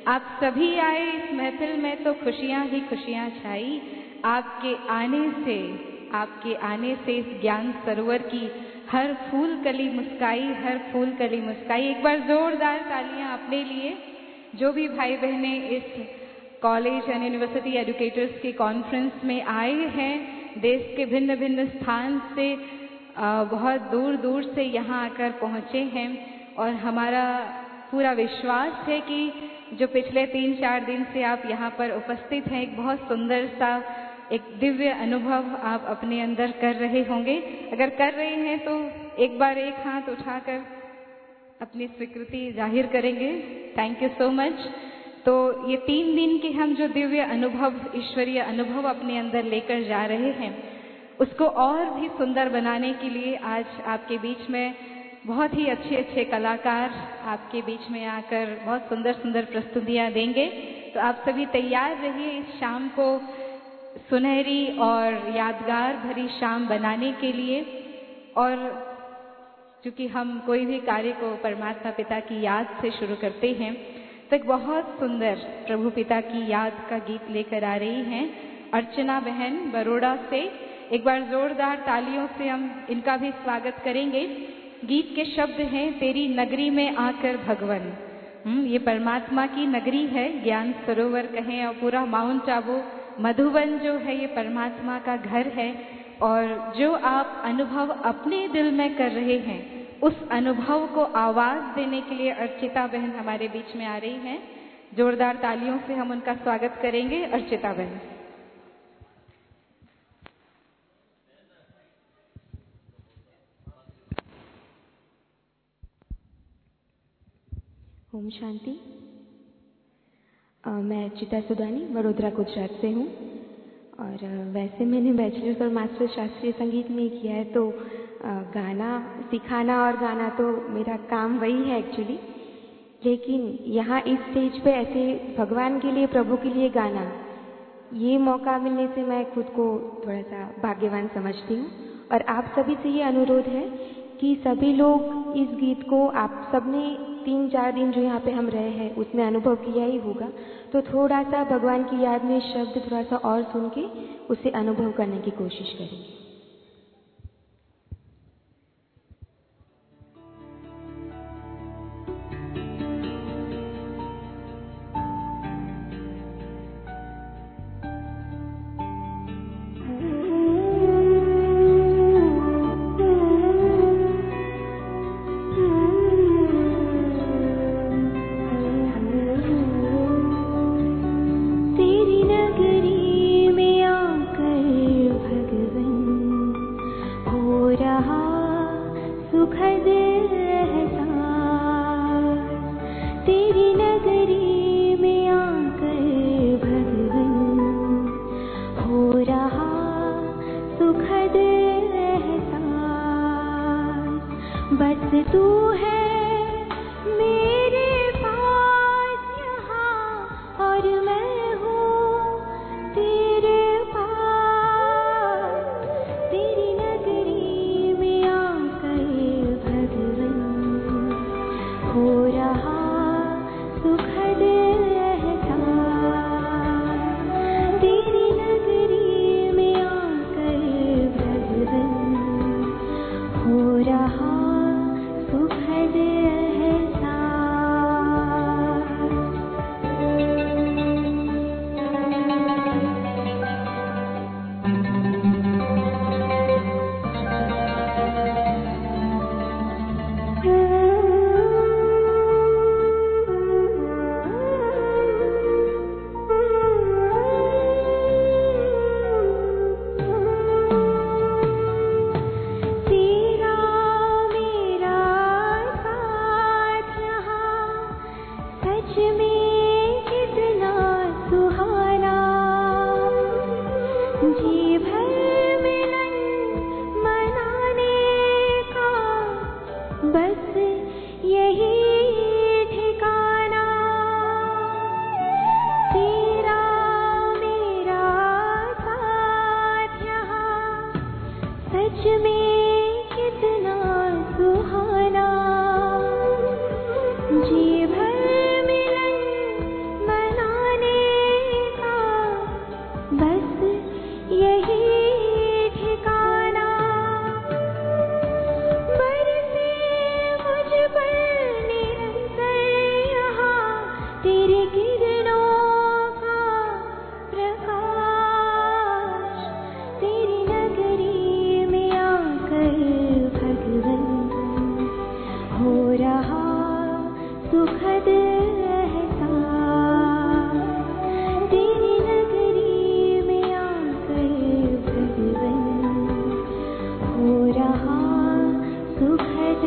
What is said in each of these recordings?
आप सभी आए इस महफिल में तो खुशियाँ ही खुशियाँ छाई। आपके आने से इस ज्ञान सरोवर की हर फूल कली मुस्काई, हर फूल कली मुस्काई। एक बार जोरदार तालियां अपने लिए। जो भी भाई बहनें इस कॉलेज एंड यूनिवर्सिटी एजुकेटर्स के कॉन्फ्रेंस में आए हैं, देश के भिन्न भिन्न स्थान से बहुत दूर दूर से यहाँ आकर पहुँचे हैं, और हमारा पूरा विश्वास है कि जो पिछले 3-4 दिन से आप यहाँ पर उपस्थित हैं, एक बहुत सुंदर सा एक दिव्य अनुभव आप अपने अंदर कर रहे होंगे। अगर कर रहे हैं तो एक बार एक हाथ उठाकर अपनी स्वीकृति जाहिर करेंगे। Thank you so much. तो ये 3 दिन के हम जो दिव्य अनुभव, ईश्वरीय अनुभव अपने अंदर लेकर जा रहे हैं, उसको और भी सुंदर बनाने के लिए आज आपके बीच में बहुत ही अच्छे अच्छे कलाकार आपके बीच में आकर बहुत सुंदर सुंदर प्रस्तुतियाँ देंगे। तो आप सभी तैयार रहिए इस शाम को सुनहरी और यादगार भरी शाम बनाने के लिए। और क्योंकि हम कोई भी कार्य को परमात्मा पिता की याद से शुरू करते हैं, तो एक बहुत सुंदर प्रभु पिता की याद का गीत लेकर आ रही हैं अर्चना बहन बरोड़ा से। एक बार जोरदार तालियों से हम इनका भी स्वागत करेंगे। गीत के शब्द हैं, तेरी नगरी में आकर भगवन। ये परमात्मा की नगरी है, ज्ञान सरोवर कहें, और पूरा माउंट आबू मधुबन जो है ये परमात्मा का घर है। और जो आप अनुभव अपने दिल में कर रहे हैं, उस अनुभव को आवाज देने के लिए अर्चिता बहन हमारे बीच में आ रही हैं। जोरदार तालियों से हम उनका स्वागत करेंगे। अर्चिता बहन। ओम शांति। मैं अर्चिता सुदानी वडोदरा गुजरात से हूँ, और वैसे मैंने बैचलर्स और मास्टर्स शास्त्रीय संगीत में किया है। तो गाना सिखाना और गाना तो मेरा काम वही है एक्चुअली, लेकिन यहाँ इस स्टेज पे ऐसे भगवान के लिए, प्रभु के लिए गाना, ये मौका मिलने से मैं खुद को थोड़ा सा भाग्यवान समझती हूँ। और आप सभी से ये अनुरोध है कि सभी लोग इस गीत को, आप सबने 3-4 दिन जो यहाँ पे हम रहे हैं उसमें अनुभव किया ही होगा, तो थोड़ा सा भगवान की याद में शब्द थोड़ा सा और सुन के उसे अनुभव करने की कोशिश करेंगे। सुखद एहसास, तेरी नगरी में आकर भगवन हो रहा सुखद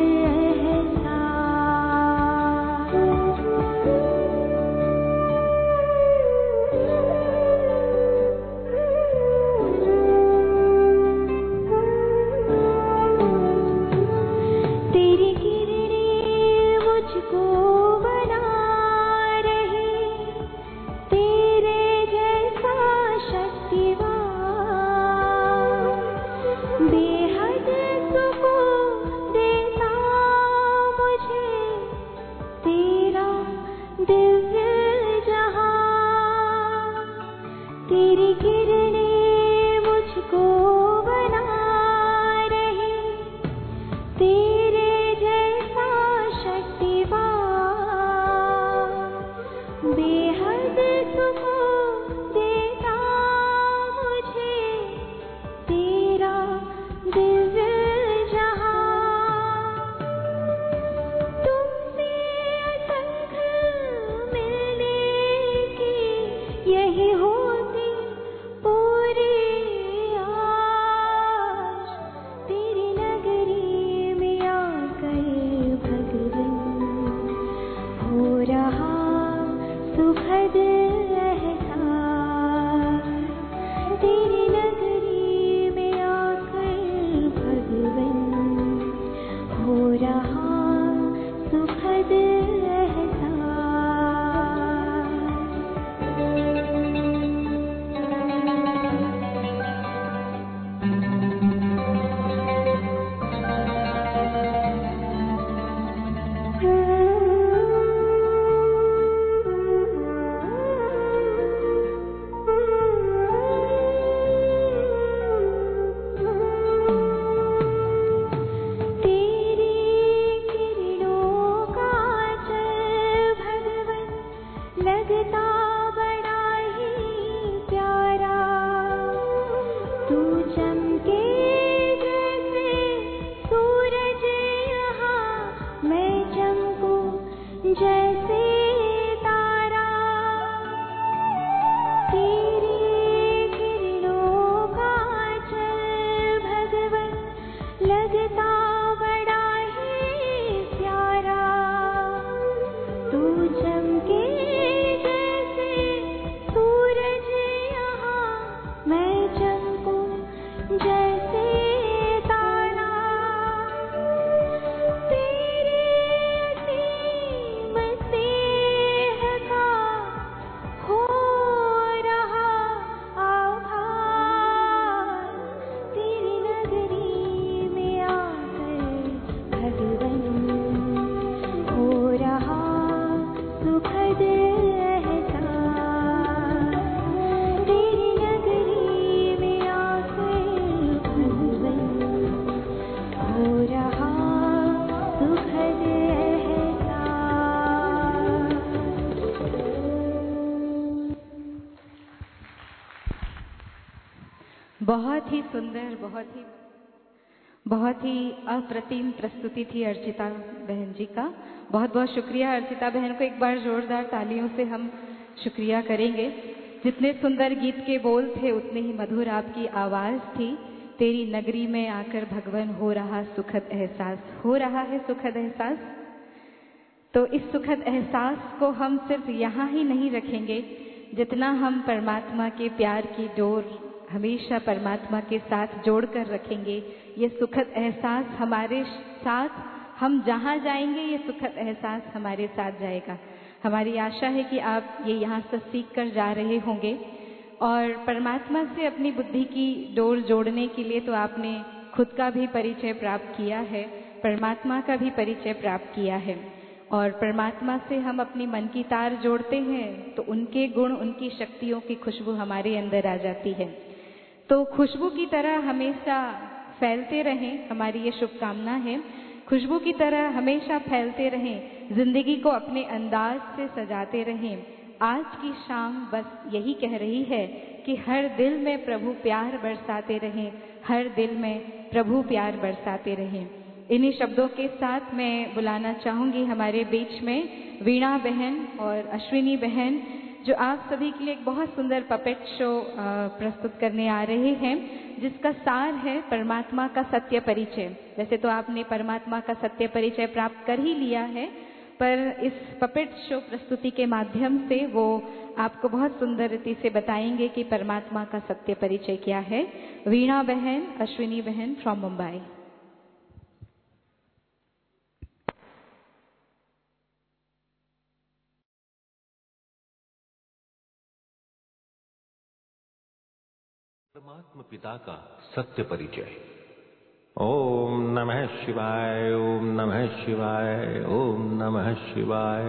बहुत ही सुंदर, बहुत ही अप्रतिम प्रस्तुति थी अर्चिता बहन जी का। बहुत बहुत शुक्रिया अर्चिता बहन को। एक बार जोरदार तालियों से हम शुक्रिया करेंगे। जितने सुंदर गीत के बोल थे उतने ही मधुर आपकी आवाज़ थी। तेरी नगरी में आकर भगवन हो रहा सुखद एहसास, हो रहा है सुखद एहसास। तो इस सुखद एहसास को हम सिर्फ यहाँ ही नहीं रखेंगे, जितना हम परमात्मा के प्यार की डोर हमेशा परमात्मा के साथ जोड़कर रखेंगे, ये सुखद एहसास हमारे साथ, हम जहाँ जाएंगे ये सुखद एहसास हमारे साथ जाएगा। हमारी आशा है कि आप ये यहाँ से सीख कर जा रहे होंगे और परमात्मा से अपनी बुद्धि की डोर जोड़ने के लिए तो आपने खुद का भी परिचय प्राप्त किया है, परमात्मा का भी परिचय प्राप्त किया है। और परमात्मा से हम अपनी मन की तार जोड़ते हैं तो उनके गुण, उनकी शक्तियों की खुशबू हमारे अंदर आ जाती है। तो खुशबू की तरह हमेशा फैलते रहें, हमारी ये शुभकामना है। खुशबू की तरह हमेशा फैलते रहें, जिंदगी को अपने अंदाज से सजाते रहें। आज की शाम बस यही कह रही है कि हर दिल में प्रभु प्यार बरसाते रहें, हर दिल में प्रभु प्यार बरसाते रहें। इन्हीं शब्दों के साथ मैं बुलाना चाहूँगी हमारे बीच में वीणा बहन और अश्विनी बहन, जो आप सभी के लिए एक बहुत सुंदर पपेट शो प्रस्तुत करने आ रहे हैं, जिसका सार है परमात्मा का सत्य परिचय। वैसे तो आपने परमात्मा का सत्य परिचय प्राप्त कर ही लिया है, पर इस पपेट शो प्रस्तुति के माध्यम से वो आपको बहुत सुंदर रीति से बताएंगे कि परमात्मा का सत्य परिचय क्या है। वीणा बहन, अश्विनी बहन फ्रॉम मुंबई। परमात्मा पिता का सत्य परिचय। ओम नमः शिवाय, ओम नमः शिवाय, ओम नमः शिवाय।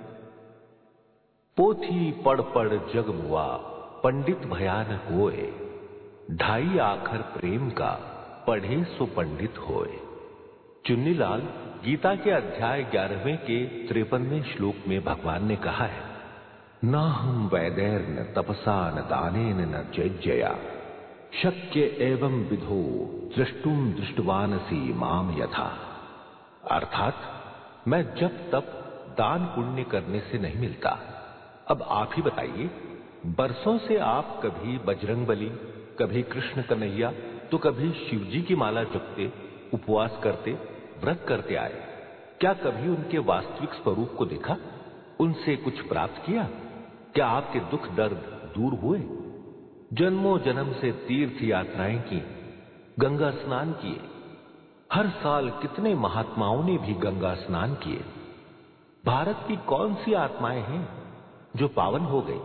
पोथी पढ़ पढ़ जग मुआ, पंडित भयान होए। ढाई आखर प्रेम का, पढ़े सो पंडित होए। चुन्नीलाल गीता के अध्याय 11वें के 53वें श्लोक में भगवान ने कहा है, न हम वैदैर्न तपसा न दानेन न चैज्यया शक्य एवं विधो दृष्टुम दृष्टवानसी माम यथा। अर्थात मैं जब तप दान पुण्य करने से नहीं मिलता। अब आप ही बताइए, बरसों से आप कभी बजरंगबली, कभी कृष्ण कन्हैया, तो कभी शिव जी की माला जपते, उपवास करते, व्रत करते आए। क्या कभी उनके वास्तविक स्वरूप को देखा? उनसे कुछ प्राप्त किया? क्या आपके दुख दर्द दूर हुए? जन्मों जन्म से तीर्थ यात्राएं की, गंगा स्नान किए। हर साल कितने महात्माओं ने भी गंगा स्नान किए। भारत की कौन सी आत्माएं हैं जो पावन हो गई?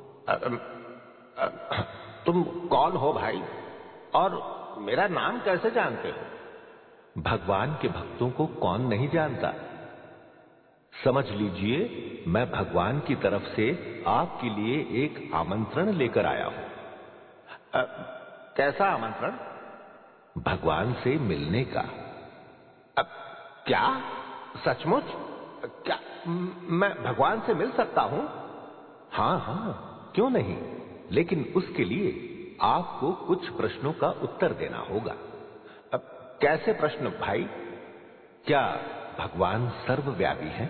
तुम कौन हो भाई, और मेरा नाम कैसे जानते हो? भगवान के भक्तों को कौन नहीं जानता। समझ लीजिए, मैं भगवान की तरफ से आपके लिए एक आमंत्रण लेकर आया हूं। कैसा आमंत्रण? भगवान से मिलने का। क्या? सचमुच? क्या मैं भगवान से मिल सकता हूं? हाँ हाँ, क्यों नहीं, लेकिन उसके लिए आपको कुछ प्रश्नों का उत्तर देना होगा। कैसे प्रश्न भाई? क्या भगवान सर्वव्यापी है?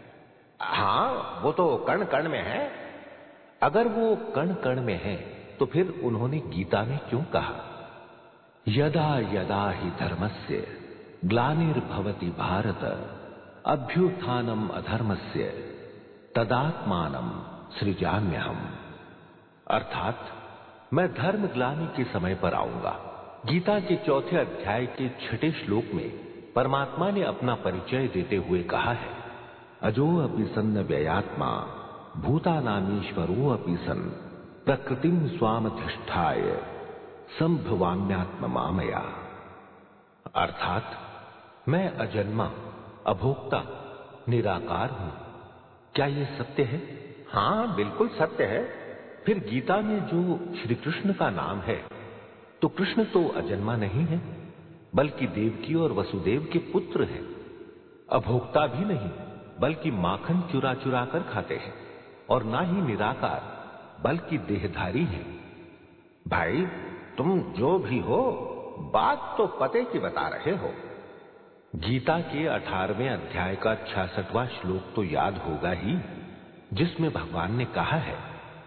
हाँ, वो तो कण कण में है। अगर वो कण कण में है, तो फिर उन्होंने गीता में क्यों कहा, यदा यदा हि धर्मस्य ग्लानिर्भवति भारत अभ्युत्थानम अधर्मस्य तदात्मानं सृजाम्यहम्। अर्थात मैं धर्म ग्लानि के समय पर आऊंगा। गीता के 4थे अध्याय के 6ठे श्लोक में परमात्मा ने अपना परिचय देते हुए कहा है, अजो अपि सन्न व्ययात्मा भूतानामीश्वरो अपि सन् प्रकृतिम स्वामधिष्ठाय संभवाम्यात्म मामया। अर्थात मैं अजन्मा, अभोक्ता, निराकार हूं। क्या ये सत्य है? हाँ, बिल्कुल सत्य है। फिर गीता में जो श्री कृष्ण का नाम है, तो कृष्ण तो अजन्मा नहीं है, बल्कि देवकी और वसुदेव के पुत्र हैं। अभोक्ता भी नहीं, बल्कि माखन चुरा चुरा कर खाते हैं। और ना ही निराकार, बल्कि देहधारी हैं। भाई, तुम जो भी हो, बात तो पते की बता रहे हो। गीता के 18वें अध्याय का 66वां श्लोक तो याद होगा ही, जिसमें भगवान ने कहा है,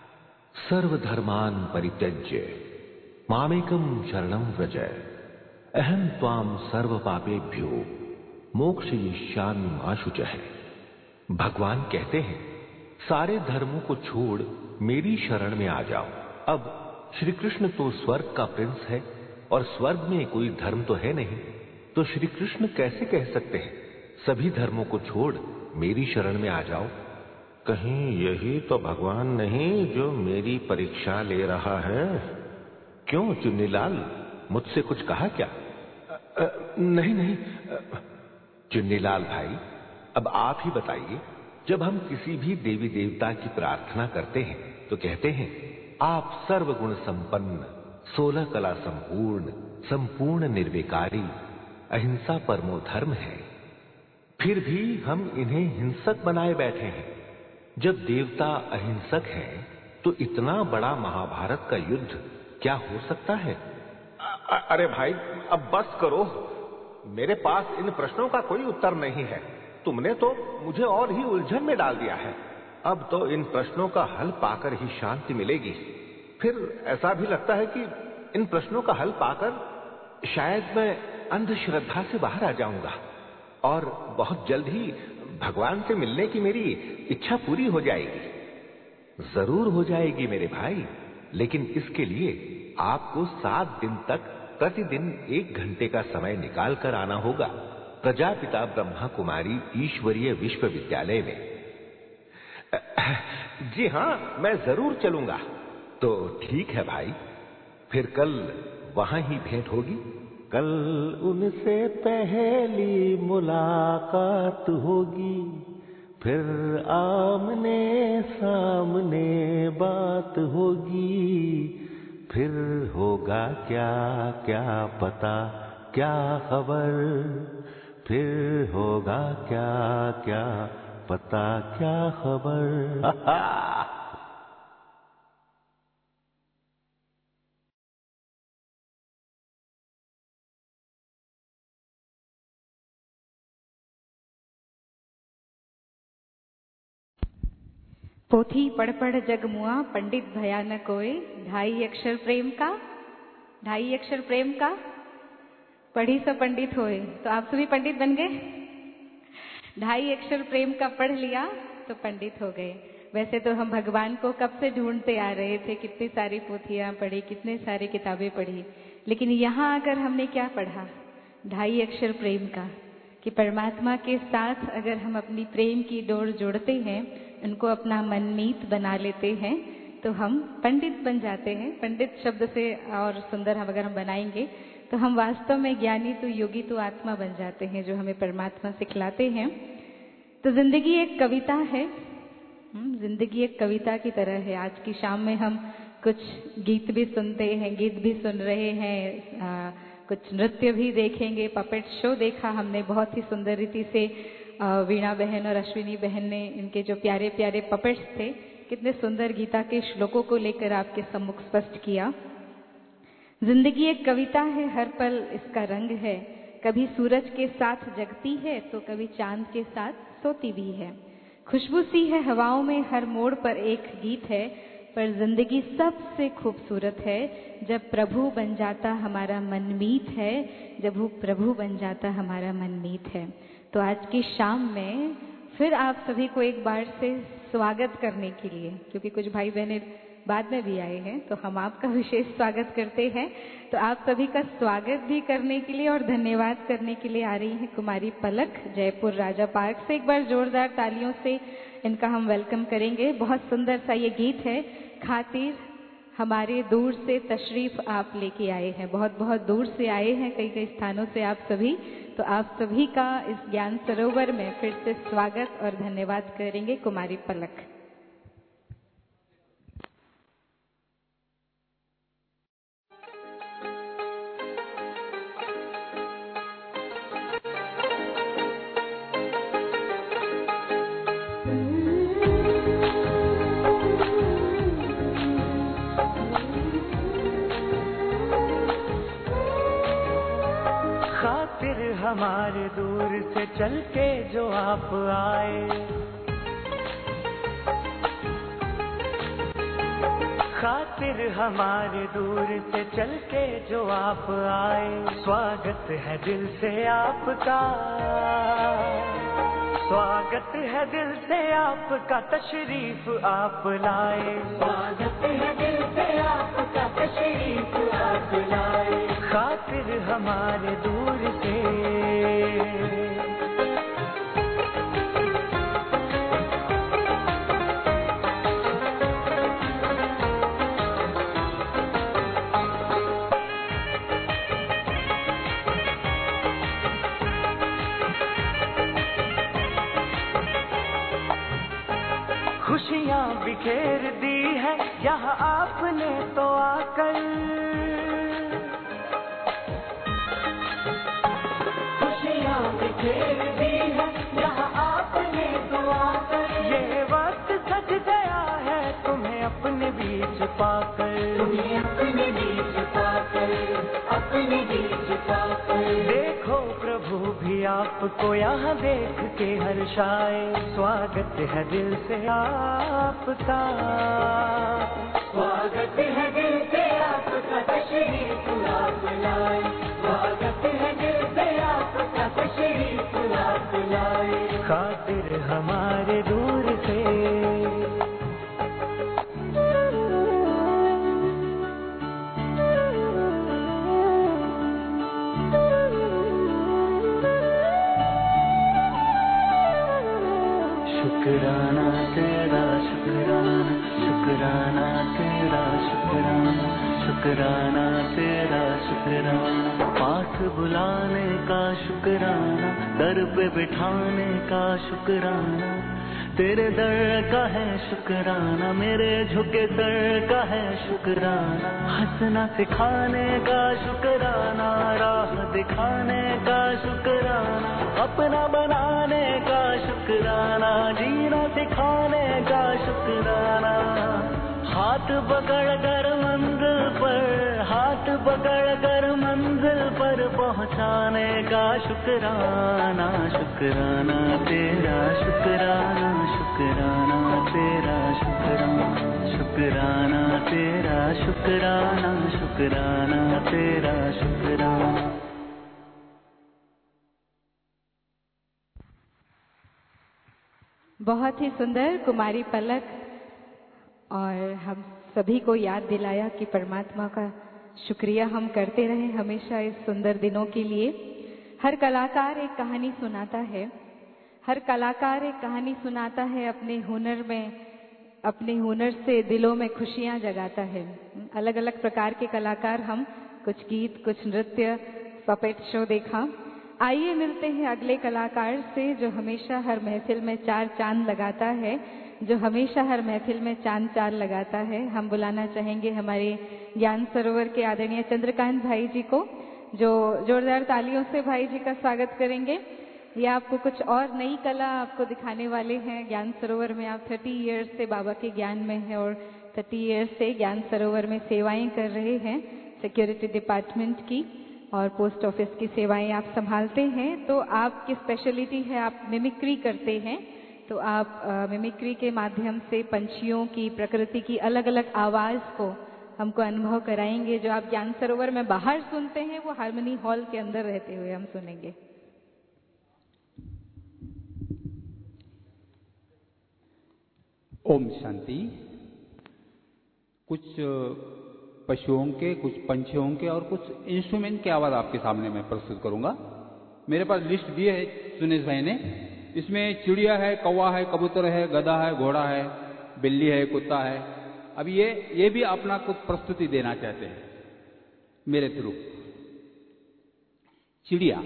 सर्वधर्मान परित्यज्य मामेकम शरणं व्रज अहम त्वाम सर्व पापेभ्यो मोक्षयिष्यामि मा शुचः। भगवान कहते हैं, सारे धर्मों को छोड़ मेरी शरण में आ जाओ। अब श्री कृष्ण तो स्वर्ग का प्रिंस है, और स्वर्ग में कोई धर्म तो है नहीं, तो श्री कृष्ण कैसे कह सकते हैं सभी धर्मों को छोड़ मेरी शरण में आ जाओ? कहीं यही तो भगवान नहीं जो मेरी परीक्षा ले रहा है? क्यों चुन्नीलाल, मुझसे कुछ कहा क्या? नहीं नहीं। चुन्नीलाल भाई, अब आप ही बताइए, जब हम किसी भी देवी देवता की प्रार्थना करते हैं तो कहते हैं, आप सर्वगुण संपन्न, 16 कला संपूर्ण, संपूर्ण निर्विकारी, अहिंसा परमो धर्म है। फिर भी हम इन्हें हिंसक बनाए बैठे हैं। जब देवता अहिंसक हैं, तो इतना बड़ा महाभारत का युद्ध क्या हो सकता है? अरे भाई, अब बस करो। मेरे पास इन प्रश्नों का कोई उत्तर नहीं है। तुमने तो मुझे और ही उलझन में डाल दिया है। अब तो इन प्रश्नों का हल पाकर ही शांति मिलेगी। फिर ऐसा भी लगता है कि इन प्रश्नों का हल पाकर शायद मैं अंधश्रद्धा से बाहर आ जाऊंगा और बहुत जल्द ही भगवान से मिलने की मेरी इच्छा पूरी हो जाएगी। जरूर हो जाएगी मेरे भाई, लेकिन इसके लिए आपको 7 दिन तक प्रतिदिन 1 घंटे का समय निकाल कर आना होगा प्रजापिता ब्रह्मा कुमारी ईश्वरीय विश्वविद्यालय में। जी हाँ, मैं जरूर चलूंगा। तो ठीक है भाई, फिर कल वहां ही भेंट होगी। कल उनसे पहली मुलाकात होगी, फिर आमने सामने बात होगी। फिर होगा क्या क्या पता क्या खबर, फिर होगा क्या क्या पता क्या खबर। पोथी पढ़ पढ़ जग मुआ, पंडित भया न कोय। 2.5 अक्षर प्रेम का, 2.5 अक्षर प्रेम का, पढ़ी सब पंडित होए। तो आप सभी पंडित बन गए। 2.5 अक्षर प्रेम का पढ़ लिया तो पंडित हो गए। वैसे तो हम भगवान को कब से ढूंढते आ रहे थे, कितनी सारी पोथियां पढ़ी, कितने सारी किताबें पढ़ी, लेकिन यहाँ आकर हमने क्या पढ़ा? 2.5 अक्षर प्रेम का, कि परमात्मा के साथ अगर हम अपनी प्रेम की डोर जोड़ते हैं, उनको अपना मनमीत बना लेते हैं, तो हम पंडित बन जाते हैं। पंडित शब्द से और सुंदर अगर हम बनाएंगे तो हम वास्तव में ज्ञानी तो योगी तो आत्मा बन जाते हैं, जो हमें परमात्मा सिखलाते हैं। तो जिंदगी एक कविता है, जिंदगी एक कविता की तरह है। आज की शाम में हम कुछ गीत भी सुनते हैं, गीत भी सुन रहे हैं, कुछ नृत्य भी देखेंगे। पपेट शो देखा हमने, बहुत ही सुंदर रीति से वीणा बहन और अश्विनी बहन ने इनके जो प्यारे प्यारे पपेट्स थे, कितने सुंदर गीता के श्लोकों को लेकर आपके सम्मुख स्पष्ट किया। जिंदगी एक कविता है, हर पल इसका रंग है। कभी सूरज के साथ जगती है तो कभी चांद के साथ सोती भी है। खुशबू सी है हवाओं में, हर मोड़ पर एक गीत है। पर जिंदगी सबसे खूबसूरत है जब प्रभु बन जाता हमारा मनमीत है, जब वो प्रभु बन जाता हमारा मनमीत है। तो आज की शाम में फिर आप सभी को एक बार से स्वागत करने के लिए, क्योंकि कुछ भाई बहनें बाद में भी आए हैं, तो हम आपका विशेष स्वागत करते हैं। तो आप सभी का स्वागत भी करने के लिए और धन्यवाद करने के लिए आ रही हैं कुमारी पलक जयपुर राजा पार्क से। एक बार जोरदार तालियों से इनका हम वेलकम करेंगे। बहुत सुंदर सा ये गीत है, खातिर हमारे दूर से तशरीफ आप लेके आए हैं, बहुत बहुत दूर से आए हैं, कई कई स्थानों से आप सभी। तो आप सभी का इस ज्ञान सरोवर में फिर से स्वागत और धन्यवाद करेंगे कुमारी पलक। हमारे दूर से चल के जो आप आए, खातिर हमारे दूर से चल के जो आप आए। स्वागत है दिल से आपका, स्वागत है दिल से आपका, तशरीफ आप लाए। स्वागत है दिल से आपका, तशरीफ आप लाए। खातिर हमारे दूर से खुशियाँ बिखेर दी है यहाँ आपने तो आकर। खुशियाँ बिखेर दी है यहाँ आपने तो आकर। ये वक्त सज गया है तुम्हें अपने बीच पाकर, तुम्हें अपने बीच पाकर, अपने बीच पाकर। देखो प्रभु आपको यहाँ देख के हर्षाए। स्वागत है दिल से आपका, स्वागत है दिल से आपका, तशरीफ आप लाए। स्वागत है दिल से आपका, तशरीफ आप लाए। खातिर हमारे दूर से शुक्राना तेरा, शुक्राना, शुक्राना तेरा, शुक्राना, शुक्राना तेरा, शुक्राना। पास बुलाने का शुक्राना, दर पे बिठाने का शुक्राना। तेरे दर का है शुक्राना, मेरे झुके सर का है शुक्राना। हंसना सिखाने का शुक्राना, राह दिखाने का शुक्राना। अपना बनाने का शुक्राना, जीना सिखाने का शुक्राना। हाथ पकड़ कर मंजिल पर, हाथ पकड़ कर मंजिल पर पहुंचाने का शुक्राना। शुक्राना तेरा, शुक्राना, शुक्राना तेरा, शुक्राना, शुक्राना तेरा, शुक्राना, शुक्राना तेरा, शुक्राना। बहुत ही सुंदर कुमारी पलक, और हम सभी को याद दिलाया कि परमात्मा का शुक्रिया हम करते रहें हमेशा इस सुंदर दिनों के लिए। हर कलाकार एक कहानी सुनाता है, हर कलाकार एक कहानी सुनाता है अपने हुनर में, अपने हुनर से दिलों में खुशियां जगाता है। अलग अलग प्रकार के कलाकार, हम कुछ गीत, कुछ नृत्य, पपेट शो देखा। आइए मिलते हैं अगले कलाकार से जो हमेशा हर महफिल में चार चांद लगाता है, जो हमेशा हर महफिल में चांद चार लगाता है। हम बुलाना चाहेंगे हमारे ज्ञान सरोवर के आदरणीय चंद्रकांत भाई जी को, जो जोरदार तालियों से भाई जी का स्वागत करेंगे। ये आपको कुछ और नई कला आपको दिखाने वाले हैं। ज्ञान सरोवर में आप 30 इयर्स से बाबा के ज्ञान में हैं और 30 इयर्स से ज्ञान सरोवर में सेवाएं कर रहे हैं, सिक्योरिटी डिपार्टमेंट की और पोस्ट ऑफिस की सेवाएं आप संभालते हैं। तो आपकी स्पेशलिटी है, आप मिमिक्री करते हैं। तो आप मिमिक्री के माध्यम से पंछियों की, प्रकृति की अलग अलग आवाज को हमको अनुभव कराएंगे। जो आप ज्ञान सरोवर में बाहर सुनते हैं वो हार्मनी हॉल के अंदर रहते हुए हम सुनेंगे। ओम शांति। कुछ पशुओं के, कुछ पंछियों के और कुछ इंस्ट्रूमेंट की आवाज आपके सामने मैं प्रस्तुत करूंगा। मेरे पास लिस्ट दी है सुनेश भाई ने। इसमें चिड़िया है, कौवा है, कबूतर है, गधा है, घोड़ा है, बिल्ली है, कुत्ता है। अब ये भी अपना कुछ प्रस्तुति देना चाहते हैं मेरे थ्रू। चिड़िया,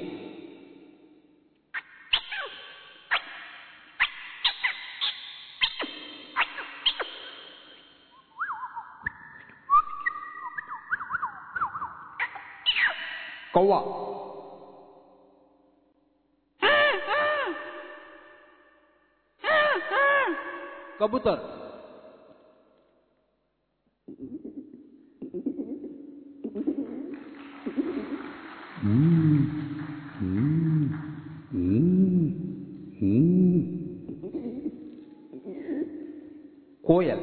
कौवा, कबूतर, कोयल,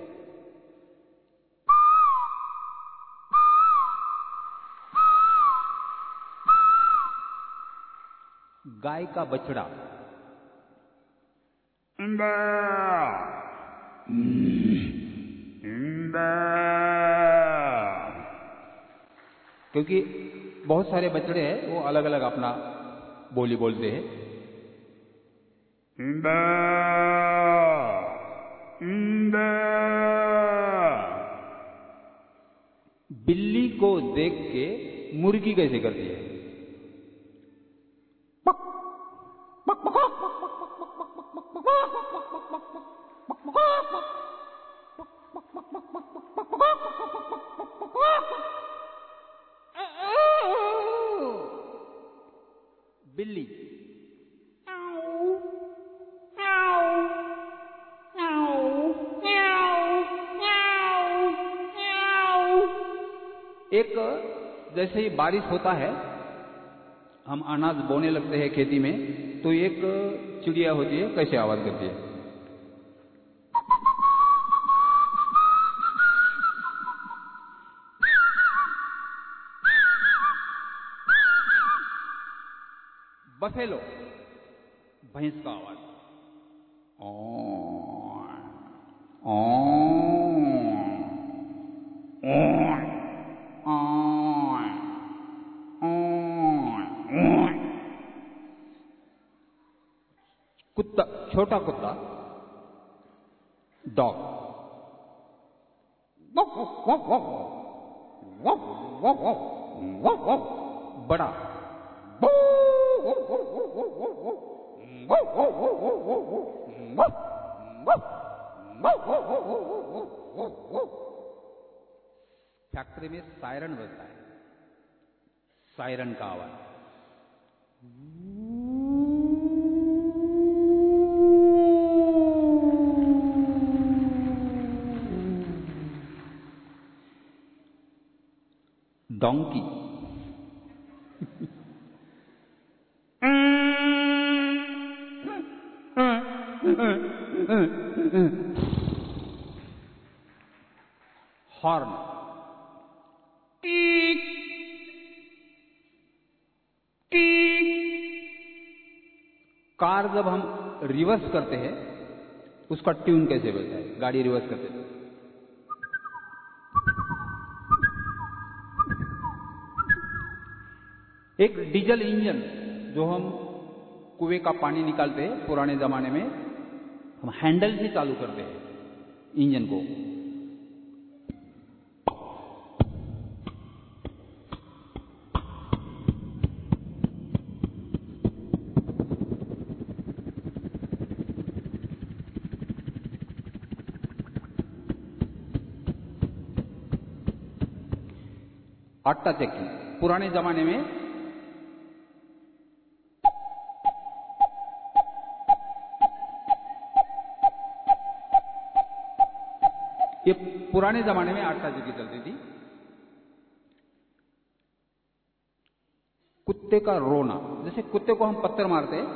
गाय का बछड़ा, क्योंकि बहुत सारे बछड़े हैं वो अलग अलग अपना बोली बोलते हैं। बिल्ली को देख के मुर्गी कैसे करती है? बिल्ली एक, जैसे ही बारिश होता है हम अनाज बोने लगते हैं खेती में, तो एक चिड़िया होती है, कैसे आवाज करती है? बफेलो, भैंस का आवाज। कुत्ता, छोटा कुत्ता, डॉग। बड़ा, फैक्ट्री में सायरन बजता है, सायरन का आवाज। डोंकी, हॉर्न, कार जब हम रिवर्स करते हैं उसका ट्यून कैसे बजता है? गाड़ी रिवर्स करते हैं एक डीजल इंजन, जो हम कुएं का पानी निकालते हैं पुराने जमाने में, हम हैंडल से चालू करते हैं इंजन को। आटा चक्की, पुराने जमाने में ये पुराने जमाने में आटा चक्की चलती थी। कुत्ते का रोना, जैसे कुत्ते को हम पत्थर मारते हैं,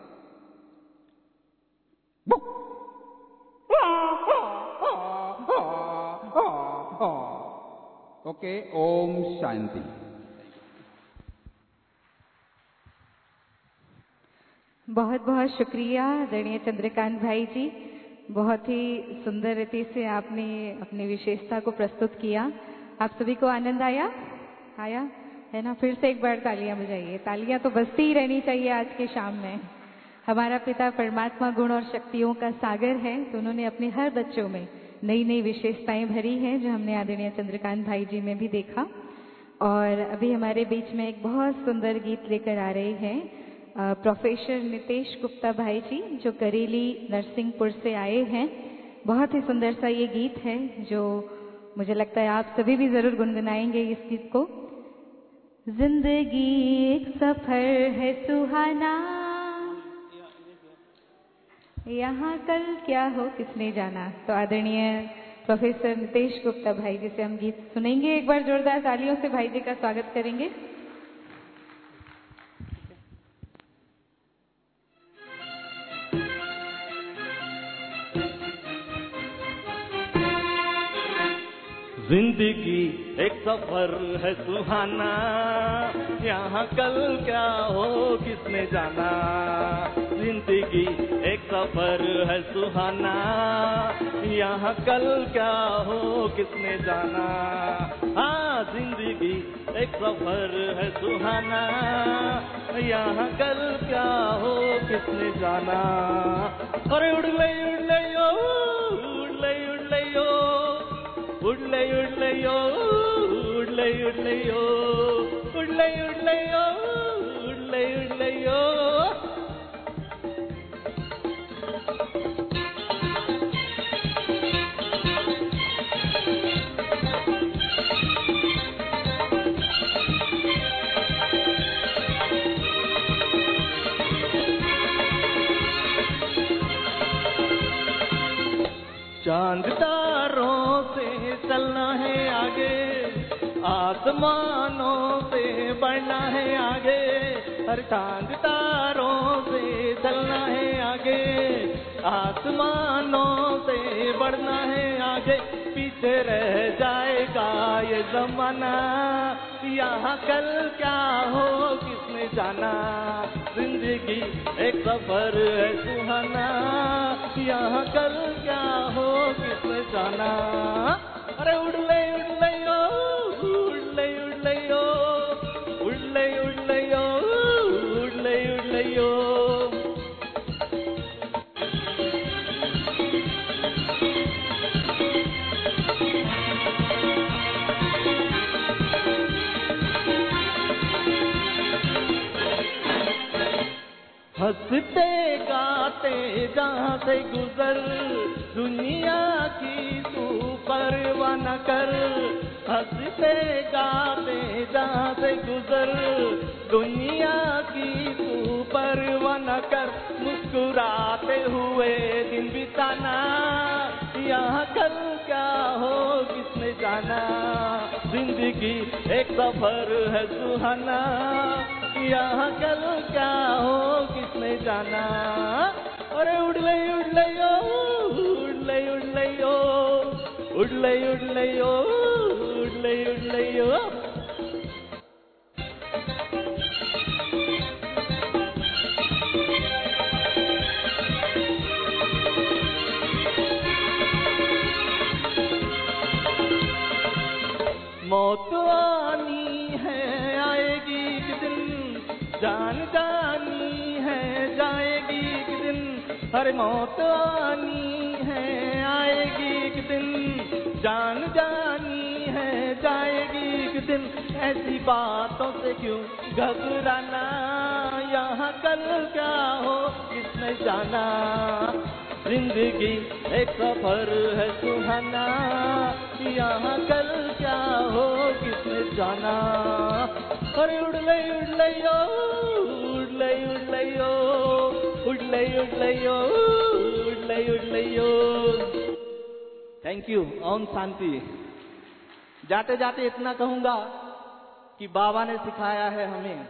ओके। ओम शांति। बहुत बहुत शुक्रिया आदरणीय चंद्रकांत भाई जी, बहुत ही सुंदर रीति से आपने अपनी विशेषता को प्रस्तुत किया। आप सभी को आनंद आया? आया है ना? फिर से एक बार तालियां बजाइए। तालियां तो बजती ही रहनी चाहिए आज के शाम में। हमारा पिता परमात्मा गुण और शक्तियों का सागर है, तो उन्होंने अपने हर बच्चों में नई नई विशेषताएं भरी हैं, जो हमने आदरणीय चंद्रकांत भाई जी में भी देखा। और अभी हमारे बीच में एक बहुत सुंदर गीत लेकर आ रहे हैं प्रोफेसर नितेश गुप्ता भाई जी, जो करेली नरसिंहपुर से आए हैं। बहुत ही सुंदर सा ये गीत है, जो मुझे लगता है आप सभी भी जरूर गुनगुनाएंगे इस गीत को। जिंदगी एक सफर है सुहाना, यहाँ कल क्या हो किसने जाना। तो आदरणीय प्रोफेसर नितेश गुप्ता भाई जी से हम गीत सुनेंगे। एक बार जोरदार तालियों से भाई जी का स्वागत करेंगे। जिंदगी एक सफर है सुहाना, यहाँ कल क्या हो किसने जाना। जिंदगी एक सफर है सुहाना, यहाँ कल क्या हो किसने जाना। हाँ, जिंदगी एक सफर है सुहाना, यहाँ कल क्या हो किसने जाना। अरे उड़ ले यो, उड़ ले यो, उड़ले उड़ले यो, उड़ले उड़ले यो, उड़ले उड़ले यो, उड़ले उड़ले यो। चांद तारों से चलना है आगे, आसमानों से बढ़ना है आगे, हर चांद तारों से चलना है आगे, आसमानों से बढ़ना है आगे, पीछे रह जाएगा ये जमाना, यहाँ कल क्या हो किसने जाना, जिंदगी एक सफर है सुहाना, यहाँ कल क्या हो किसने जाना। अरे उड़ले उड़ले यो, उड़ले उड़ले यो, उड़ले उड़ले यो, उड़ले उड़ले यो। हंसते गाते जहाँ से गुजर, दुनिया की तू परवाह न कर, हंसते गाते जहाँ से गुजर, दुनिया की तू परवाह न कर, मुस्कुराते हुए दिन बिताना, यहाँ कल क्या हो किसने जाना, जिंदगी एक सफर है सुहाना, यहाँ कल क्या हो किसने जाना। अरे उड़ले उड़ले यो, उड़ले उड़ले यो, उड़ले उड़ले यो, उड़ले उड़ले यो। मौत आनी है आएगी एक दिन, जान जानी है जाएगी एक दिन, अरे मौत आनी है आएगी एक दिन, जान जानी है जाएगी एक दिन, ऐसी बातों से क्यों घबराना, यहाँ कल क्या हो किसने जाना, जिंदगी एक सफर है सुहाना, यहाँ कल क्या हो किसने जाना। अरे उड़ले उड़ले यो, उड़ले उड़ले यो, उड़ले उड़ले यो, उड़ले उड़ले यो। Thank you. ओम शांति। जाते जाते इतना कहूंगा कि बाबा ने सिखाया है हमें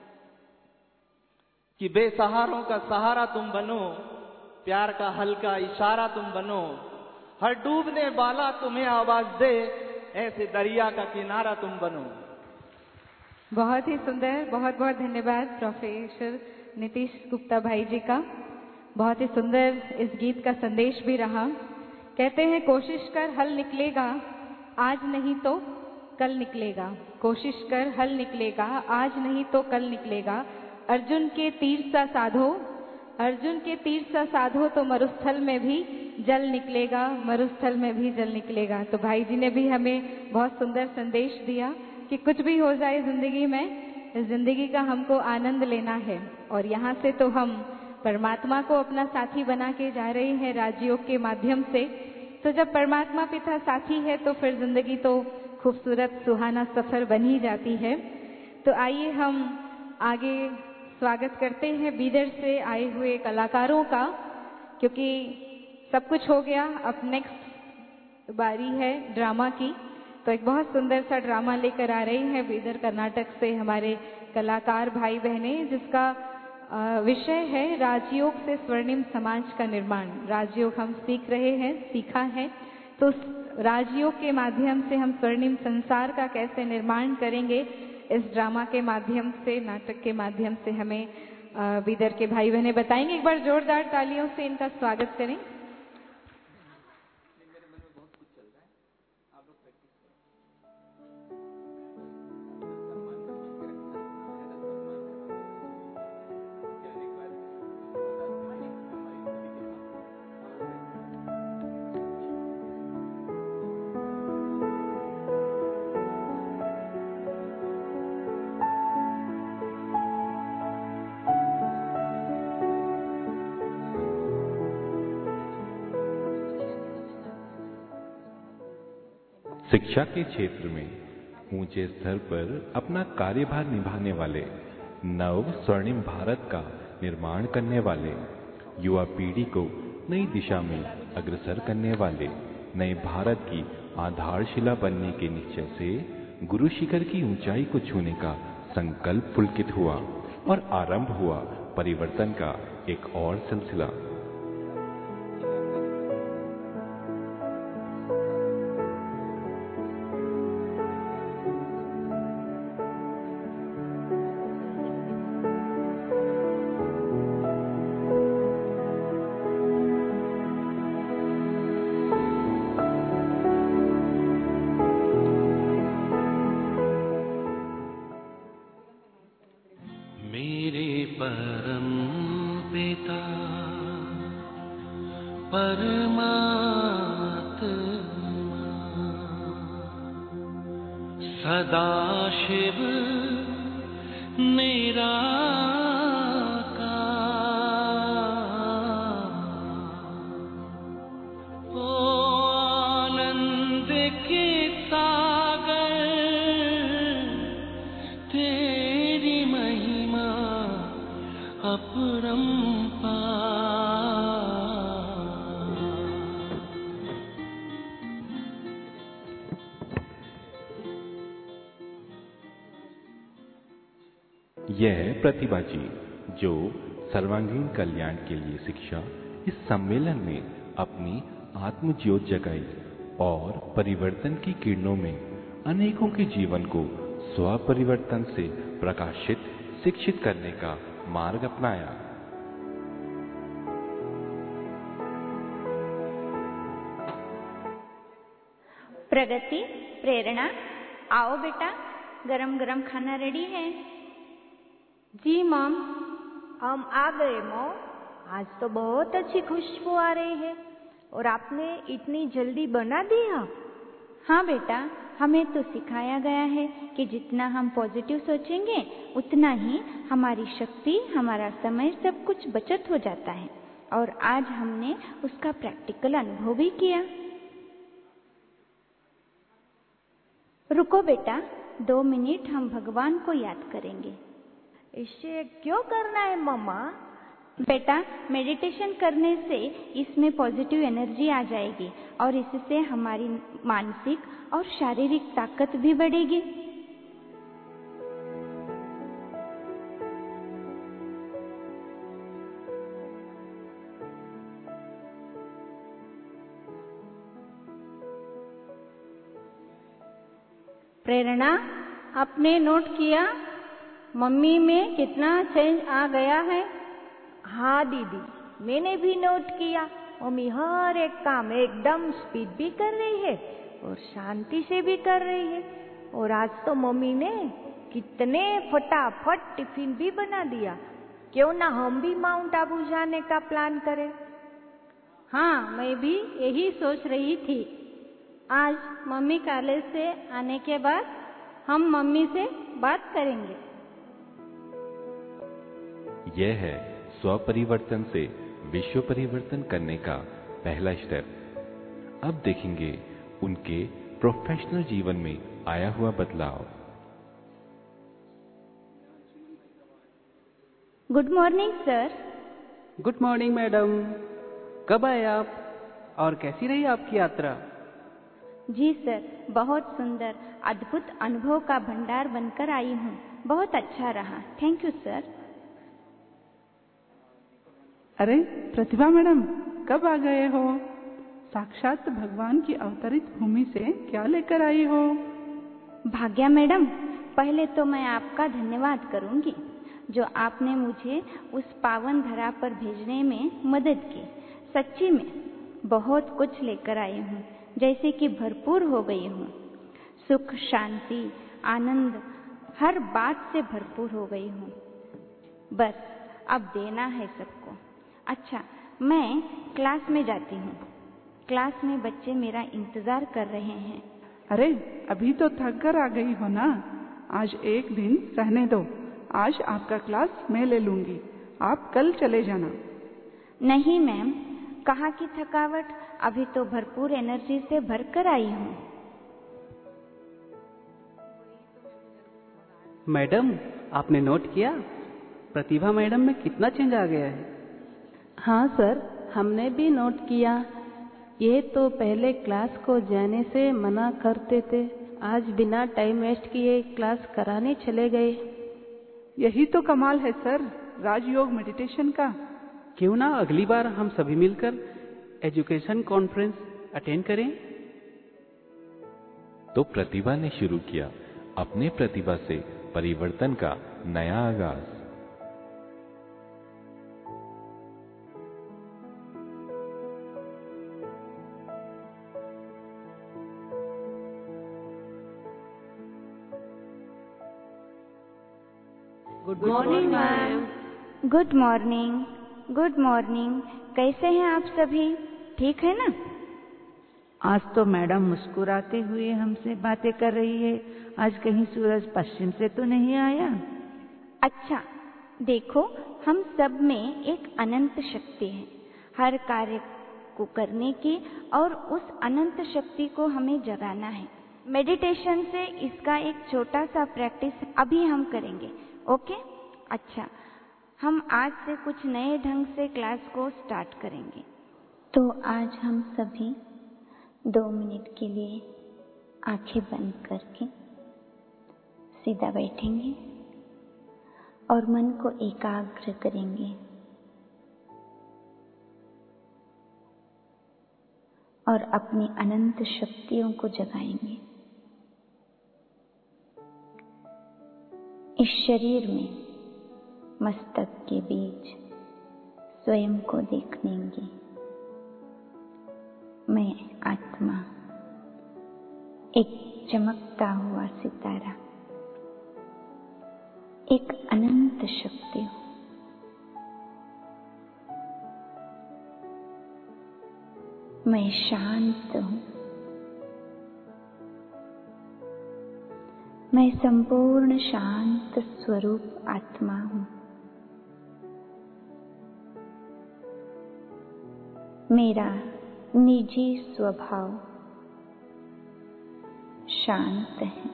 कि बेसहारों का सहारा तुम बनो, प्यार का हल्का इशारा तुम बनो, हर डूबने वाला तुम्हें आवाज दे, ऐसे दरिया का किनारा तुम बनो। बहुत ही सुंदर, बहुत बहुत धन्यवाद प्रोफेसर नीतीश गुप्ता भाई जी का। बहुत ही सुंदर इस गीत का संदेश भी रहा। कहते हैं कोशिश कर हल निकलेगा, आज नहीं तो कल निकलेगा, कोशिश कर हल निकलेगा, आज नहीं तो कल निकलेगा, अर्जुन के तीर सा साधो, अर्जुन के तीर सा साधो तो मरुस्थल में भी जल निकलेगा, मरुस्थल में भी जल निकलेगा। तो भाई जी ने भी हमें बहुत सुंदर संदेश दिया कि कुछ भी हो जाए जिंदगी में, इस जिंदगी का हमको आनंद लेना है। और यहाँ से तो हम परमात्मा को अपना साथी बना के जा रहे हैं राजयोग के माध्यम से। तो जब परमात्मा पिता साथी है तो फिर जिंदगी तो खूबसूरत सुहाना सफर बन ही जाती है। तो आइए हम आगे स्वागत करते हैं बीदर से आए हुए कलाकारों का, क्योंकि सब कुछ हो गया, अब नेक्स्ट बारी है ड्रामा की। तो एक बहुत सुंदर सा ड्रामा लेकर आ रही हैं बीदर कर्नाटक से हमारे कलाकार भाई बहने, जिसका विषय है राजयोग से स्वर्णिम समाज का निर्माण। राजयोग हम सीख रहे हैं, सीखा है, तो राजयोग के माध्यम से हम स्वर्णिम संसार का कैसे निर्माण करेंगे, इस ड्रामा के माध्यम से, नाटक के माध्यम से हमें बीदर के भाई बहने बताएंगे। एक बार जोरदार तालियों से इनका स्वागत करें। शिक्षा के क्षेत्र में ऊंचे स्तर पर अपना कार्यभार निभाने वाले, नव स्वर्णिम भारत का निर्माण करने वाले, युवा पीढ़ी को नई दिशा में अग्रसर करने वाले, नए भारत की आधारशिला बनने के निश्चय से गुरु शिखर की ऊंचाई को छूने का संकल्प पुलकित हुआ और आरंभ हुआ परिवर्तन का एक और सिलसिला। सदाशिव निराकार ओ आनंद के सागर तेरी महिमा अपरंपार। यह प्रतिभा जी जो सर्वांगीण कल्याण के लिए शिक्षा इस सम्मेलन में अपनी आत्मज्योत जगाई और परिवर्तन की किरणों में अनेकों के जीवन को स्व परिवर्तन से प्रकाशित शिक्षित करने का मार्ग अपनाया। प्रगति, प्रेरणा, आओ बेटा, गरम गरम खाना रेडी है। जी मॉम। हम आ गए मॉम। आज तो बहुत अच्छी खुशबू आ रही है और आपने इतनी जल्दी बना दिया। हाँ बेटा, हमें तो सिखाया गया है कि जितना हम पॉजिटिव सोचेंगे उतना ही हमारी शक्ति, हमारा समय, सब कुछ बचत हो जाता है और आज हमने उसका प्रैक्टिकल अनुभव भी किया। रुको बेटा, 2 मिनट हम भगवान को याद करेंगे। इसे क्यों करना है मम्मा? बेटा, मेडिटेशन करने से इसमें पॉजिटिव एनर्जी आ जाएगी और इससे हमारी मानसिक और शारीरिक ताकत भी बढ़ेगी। प्रेरणा, आपने नोट किया मम्मी में कितना चेंज आ गया है? हाँ दीदी, मैंने भी नोट किया। मम्मी हर एक काम एकदम स्पीड भी कर रही है और शांति से भी कर रही है। और आज तो मम्मी ने कितने फटाफट टिफिन भी बना दिया। क्यों ना हम भी माउंट आबू जाने का प्लान करें? हाँ, मैं भी यही सोच रही थी। आज मम्मी कॉलेज से आने के बाद हम मम्मी से बात करेंगे। यह है स्व परिवर्तन से विश्व परिवर्तन करने का पहला स्टेप। अब देखेंगे उनके प्रोफेशनल जीवन में आया हुआ बदलाव। Good morning sir. Good morning madam. कब आए आप और कैसी रही आपकी यात्रा? जी सर, बहुत सुंदर, अद्भुत अनुभव का भंडार बनकर आई हूँ। बहुत अच्छा रहा, थैंक यू सर। अरे प्रतिभा मैडम, कब आ गए हो? साक्षात भगवान की अवतरित भूमि से क्या लेकर आई हो? भाग्या मैडम, पहले तो मैं आपका धन्यवाद करूंगी जो आपने मुझे उस पावन धरा पर भेजने में मदद की। सच्ची में बहुत कुछ लेकर आई हूँ, जैसे कि भरपूर हो गई हूँ। सुख, शांति, आनंद, हर बात से भरपूर हो गई हूँ। बस अब देना है सबको। अच्छा, मैं क्लास में जाती हूँ। क्लास में बच्चे मेरा इंतजार कर रहे हैं। अरे अभी तो थक कर आ गई हो ना, आज एक दिन रहने दो। आज आपका क्लास मैं ले लूंगी, आप कल चले जाना। नहीं मैम, कहाँ की थकावट, अभी तो भरपूर एनर्जी से भरकर आई हूँ। मैडम, आपने नोट किया प्रतिभा मैडम में कितना चेंज आ गया है? हाँ सर, हमने भी नोट किया। ये तो पहले क्लास को जाने से मना करते थे आज बिना टाइम वेस्ट किए क्लास कराने चले गए। यही तो कमाल है सर राजयोग मेडिटेशन का। क्यों ना अगली बार हम सभी मिलकर एजुकेशन कॉन्फ्रेंस अटेंड करें। तो प्रतिभा ने शुरू किया अपने प्रतिभा से परिवर्तन का नया आगाज। Good morning ma'am. Good morning. Good morning. कैसे हैं आप सभी? ठीक है ना? आज तो मैडम मुस्कुराते हुए हमसे बातें कर रही है। आज कहीं सूरज पश्चिम से तो नहीं आया? अच्छा, देखो हम सब में एक अनंत शक्ति है हर कार्य को करने की, और उस अनंत शक्ति को हमें जगाना है। मेडिटेशन से इसका एक छोटा सा प्रैक्टिस अभी हम करेंगे। ओके? अच्छा, हम आज से कुछ नए ढंग से क्लास को स्टार्ट करेंगे। तो आज हम सभी 2 मिनट के लिए आंखें बंद करके सीधा बैठेंगे और मन को एकाग्र करेंगे और अपनी अनंत शक्तियों को जगाएंगे। इस शरीर में मस्तक के बीच स्वयं को देखेंगे। मैं आत्मा, एक चमकता हुआ सितारा, एक अनंत शक्ति हूँ। मैं शांत हूँ। मैं संपूर्ण शांत स्वरूप आत्मा हूँ। मेरा निजी स्वभाव शांत है।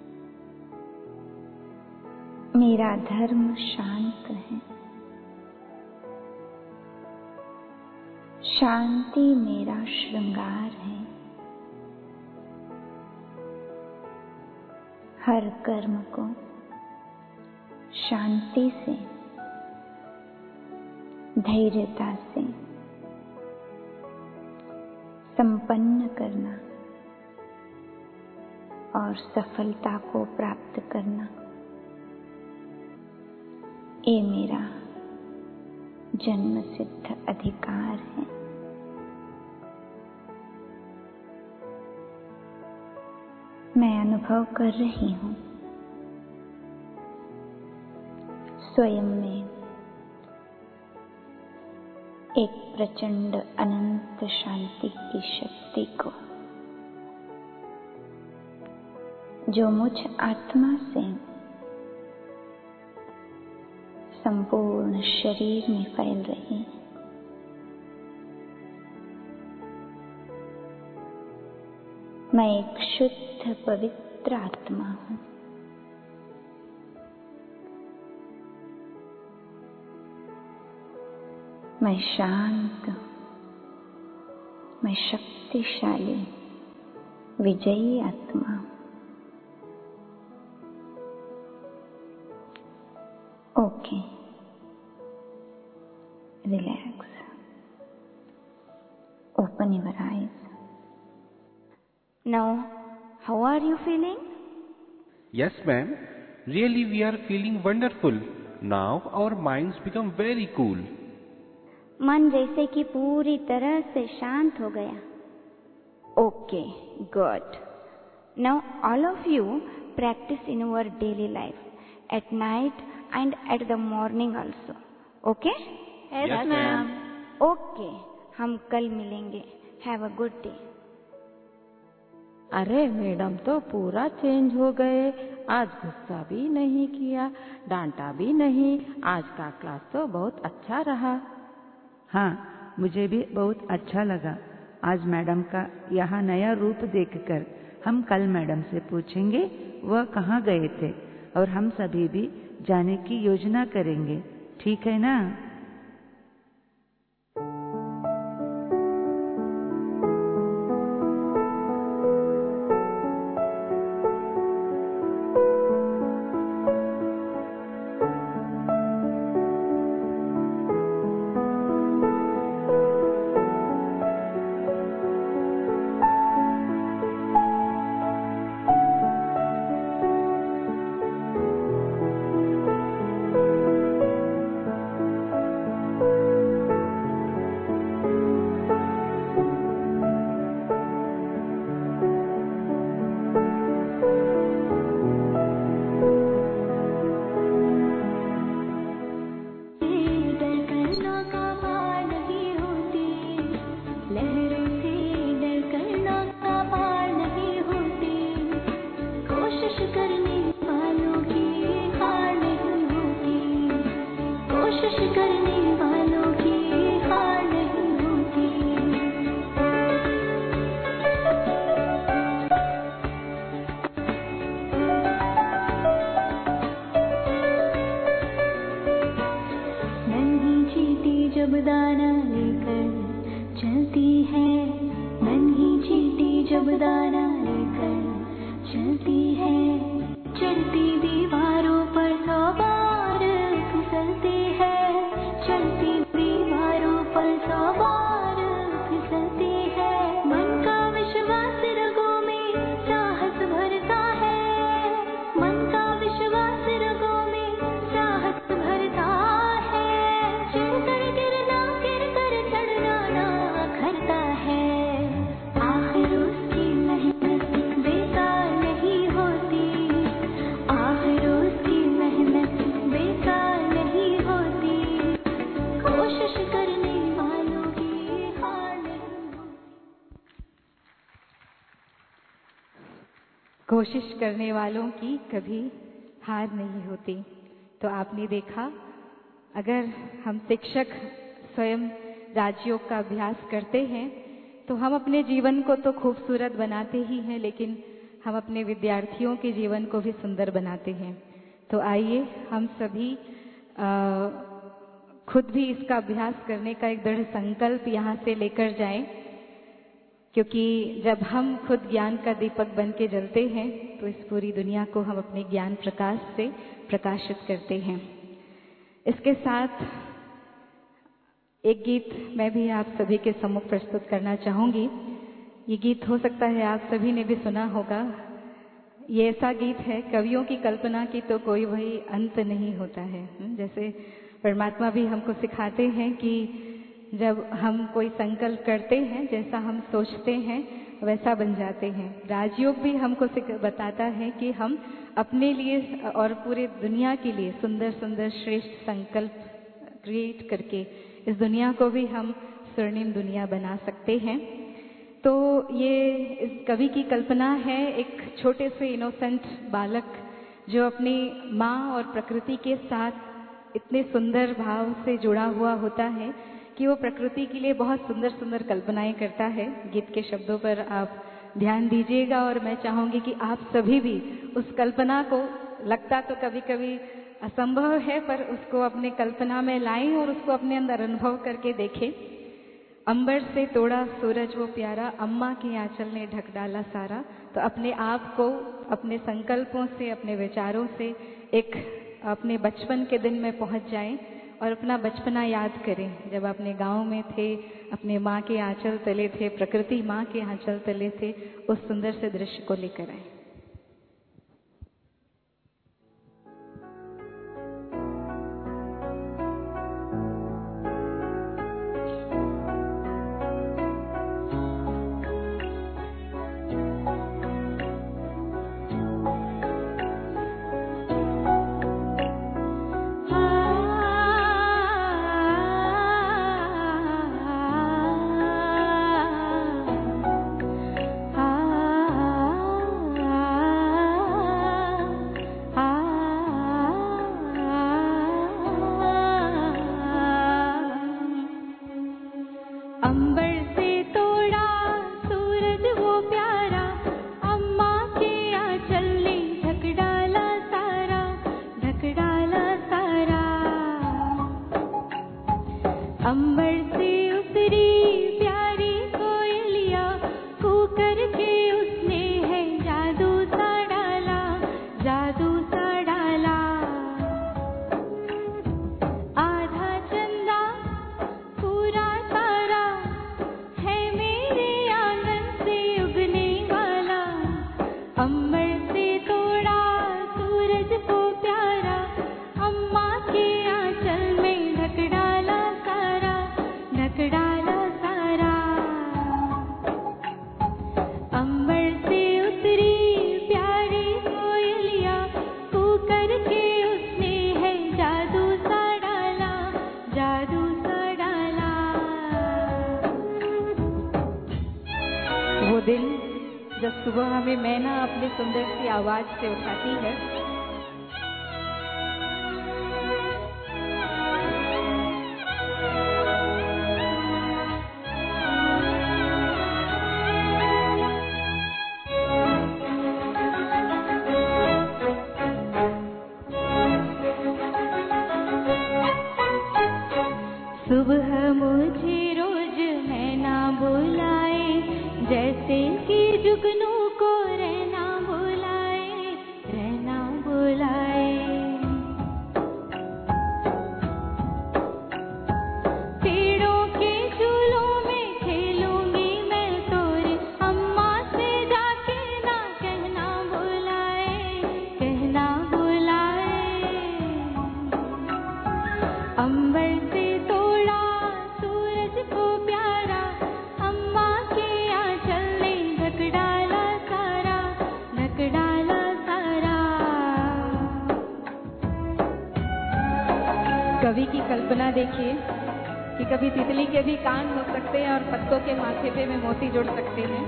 मेरा धर्म शांत है। शांति मेरा श्रृंगार है। हर कर्म को शांति से, धैर्यता से संपन्न करना और सफलता को प्राप्त करना, ये मेरा जन्मसिद्ध अधिकार है। मैं अनुभव कर रही हूँ स्वयं में एक प्रचंड अनंत शांति की शक्ति को, जो मुझ आत्मा से संपूर्ण शरीर में फैल रही है। मैं एक शुद्ध पवित्र आत्मा हूँ। मैं शांत हूँ। मैं शक्तिशाली विजयी आत्मा हूँ। Okay, relax, open your eyes. Now, how are you feeling? Yes, ma'am. Really, we are feeling wonderful. Now our minds become very cool. मन जैसे कि पूरी तरह से शांत हो गया। Okay, good. Now all of you practice in your daily life at night and at the morning also. Okay? Yes, ma'am. Okay, हम कल मिलेंगे। Have a good day. अरे मैडम तो पूरा चेंज हो गए। आज गुस्सा भी नहीं किया, डांटा भी नहीं। आज का क्लास तो बहुत अच्छा रहा। हाँ, मुझे भी बहुत अच्छा लगा आज मैडम का यहाँ नया रूप देखकर। हम कल मैडम से पूछेंगे वह कहाँ गए थे, और हम सभी भी जाने की योजना करेंगे। ठीक है ना? करने वालों की हार नहीं होती। नन्ही चींटी जब दाना लेकर चलती है, नन्ही चींटी जब दाना लेकर चलती है, चलती दीवारों पर 100 बार फिसलती है, चलती दीवारों पर 100 बार फिसलती है। मन का विश्वास रगों में साहस भरता है, मन का विश्वास रगों में साहस भरता है। चिढ़कर गिरना गिर कर चढ़ना ना करता है, आखिर उसकी मेहनत बेकार नहीं होती, आखिर उसकी मेहनत बेकार नहीं होती। कोशिश करने वालों की हार नहीं होती। कोशिश करने वालों की कभी हार नहीं होती। तो आपने देखा, अगर हम शिक्षक स्वयं राजयोग का अभ्यास करते हैं तो हम अपने जीवन को तो खूबसूरत बनाते ही हैं, लेकिन हम अपने विद्यार्थियों के जीवन को भी सुंदर बनाते हैं। तो आइए हम सभी खुद भी इसका अभ्यास करने का एक दृढ़ संकल्प यहाँ से लेकर जाएं, क्योंकि जब हम खुद ज्ञान का दीपक बन के जलते हैं तो इस पूरी दुनिया को हम अपने ज्ञान प्रकाश से प्रकाशित करते हैं। इसके साथ एक गीत मैं भी आप सभी के सम्मुख प्रस्तुत करना चाहूंगी। ये गीत हो सकता है आप सभी ने भी सुना होगा। ये ऐसा गीत है, कवियों की कल्पना की तो कोई वही अंत नहीं होता है। जैसे परमात्मा भी हमको सिखाते हैं कि जब हम कोई संकल्प करते हैं, जैसा हम सोचते हैं वैसा बन जाते हैं। राजयोग भी हमको बताता है कि हम अपने लिए और पूरे दुनिया के लिए सुंदर सुंदर श्रेष्ठ संकल्प क्रिएट करके इस दुनिया को भी हम स्वर्णिम दुनिया बना सकते हैं। तो ये इस कवि की कल्पना है, एक छोटे से इनोसेंट बालक जो अपनी माँ और प्रकृति के साथ इतने सुंदर भाव से जुड़ा हुआ होता है कि वो प्रकृति के लिए बहुत सुंदर सुंदर कल्पनाएं करता है। गीत के शब्दों पर आप ध्यान दीजिएगा और मैं चाहूंगी कि आप सभी भी उस कल्पना को, लगता तो कभी कभी असंभव है, पर उसको अपने कल्पना में लाएं और उसको अपने अंदर अनुभव करके देखें। अंबर से तोड़ा सूरज वो प्यारा, अम्मा के आंचल ने ढक डाला सारा। तो अपने आप को अपने संकल्पों से, अपने विचारों से एक अपने बचपन के दिन में पहुंच जाएं और अपना बचपना याद करें, जब अपने गांव में थे, अपने माँ के आंचल तले थे, प्रकृति माँ के आंचल तले थे। उस सुंदर से दृश्य को लेकर आए। सुबह हमें मैना अपनी सुंदर सी आवाज से उठाती है। जुगनू को रहना बुलाए, रहना बुलाए। पेड़ों के झूलों में खेलूंगी मैं तोरे, अम्मा से जाके ना कहना बुलाए, कहना बुलाए। अंबर से तोड़ा सूरज को प्यारा, अम्मा के आंचल ने ढक डाला सारा, ढक डाला सारा। कवि की कल्पना देखिए कि कभी तितली के भी कान हो सकते हैं और पत्तों के माथे पे में मोती जुड़ सकते हैं।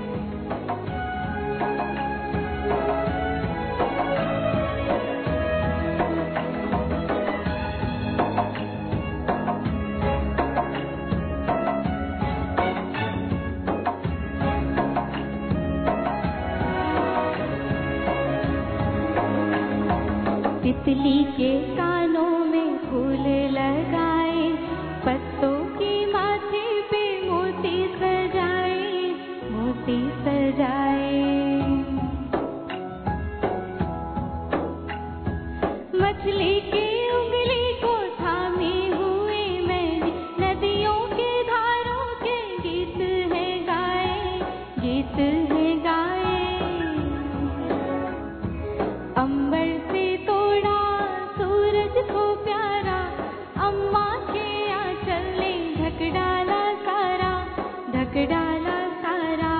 तितली के कानों में फूल लगाए, पत्तों की माथे पे मोती सजाए, मोती सजाए। मछली की उंगली को थामे हुए मैंने, नदियों के धारों के गीत है गाए, गीत है गाए। अंबर से तोड़ा सूरज को प्यारा, अम्मा के आंचल ने ढक डाला सारा, ढक डाला सारा।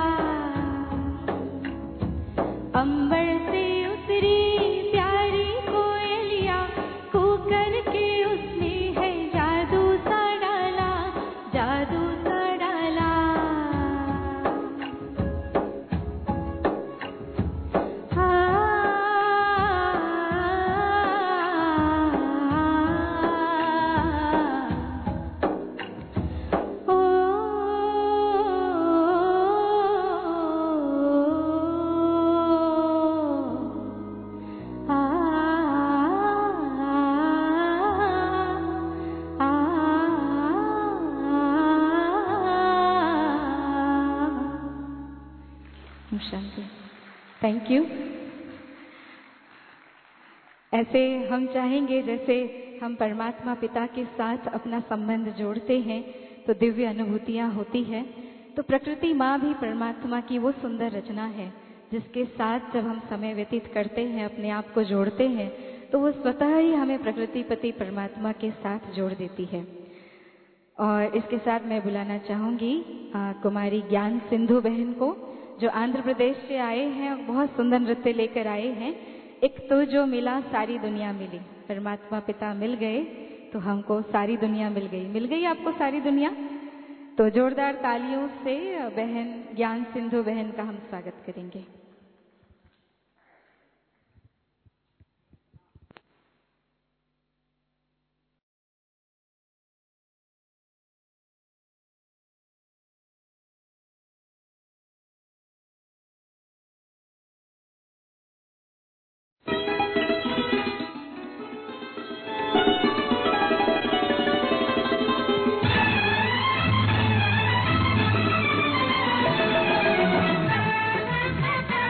अंबर से उतरी प्यारी कोयलिया, कूकर के उसने है जादू सा डाला, जादू सा डाला। Thank you. ऐसे हम चाहेंगे जैसे हम परमात्मा पिता के साथ अपना संबंध जोड़ते हैं तो दिव्य अनुभूतियां होती है। तो प्रकृति माँ भी परमात्मा की वो सुंदर रचना है जिसके साथ जब हम समय व्यतीत करते हैं, अपने आप को जोड़ते हैं, तो वो स्वतः ही हमें प्रकृति पति परमात्मा के साथ जोड़ देती है। और इसके साथ मैं बुलाना चाहूंगी कुमारी ज्ञान सिंधु बहन को, जो आंध्र प्रदेश से आए हैं और बहुत सुंदर नृत्य लेकर आए हैं। एक तो जो मिला सारी दुनिया मिली, परमात्मा पिता मिल गए तो हमको सारी दुनिया मिल गई। मिल गई आपको सारी दुनिया? तो जोरदार तालियों से बहन ज्ञान सिंधु बहन का हम स्वागत करेंगे। हाँ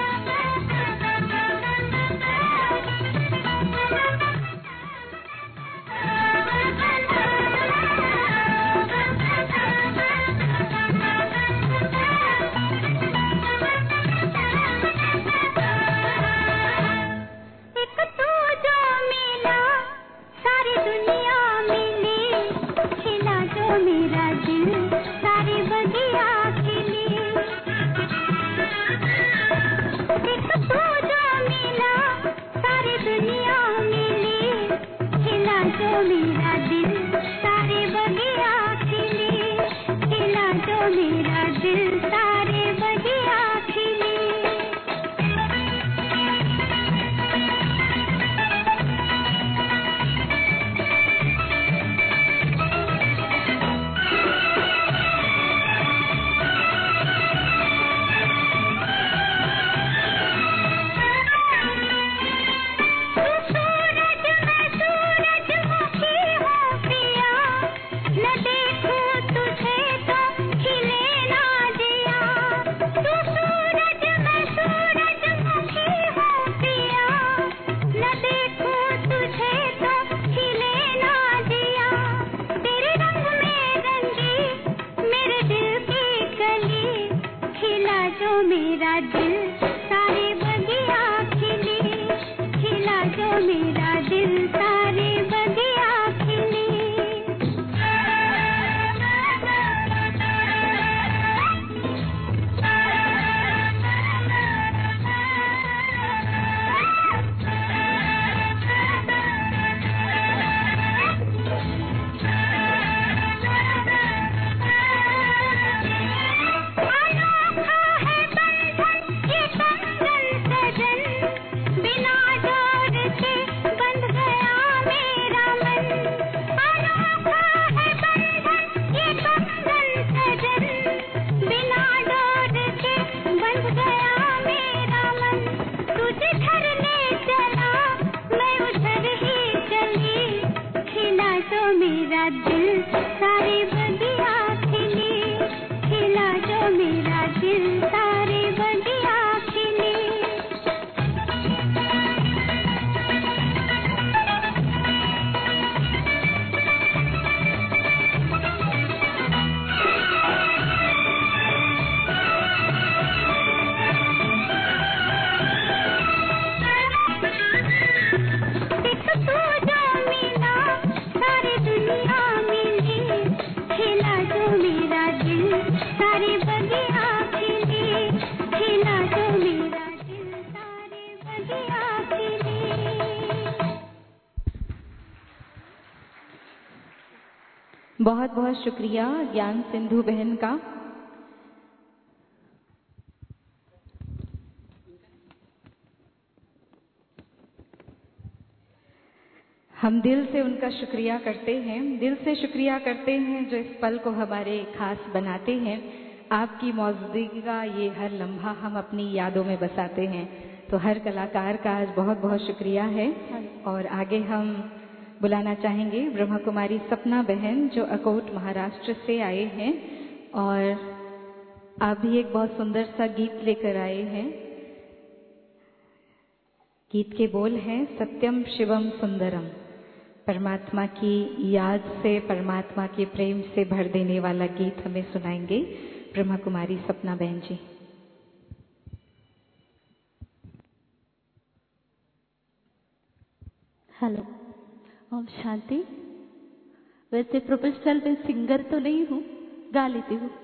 जो मेरा दिल सारे बगिया खिली, खिला जो मेरा दिल सारे बगिया खिली। मेरा दिल सारे बगिया खिली, खिला जो मेरा दिल सारे बगिया खिली। बहुत बहुत शुक्रिया ज्ञान सिंधु बहन का। हम दिल से उनका शुक्रिया करते हैं, दिल से शुक्रिया करते हैं जो इस पल को हमारे खास बनाते हैं। आपकी मौजूदगी का ये हर लम्हा हम अपनी यादों में बसाते हैं। तो हर कलाकार का आज बहुत बहुत शुक्रिया है। और आगे हम बुलाना चाहेंगे ब्रह्मा कुमारी सपना बहन जो अकोट महाराष्ट्र से आए हैं और आप भी एक बहुत सुंदर सा गीत लेकर आए हैं। गीत के बोल हैं सत्यम शिवम सुंदरम। परमात्मा की याद से, परमात्मा के प्रेम से भर देने वाला गीत हमें सुनाएंगे ब्रह्मा कुमारी सपना बहन जी। हेलो, ओम शांति। वैसे प्रोफेशनल में सिंगर तो नहीं हूँ, गा लेती हूँ।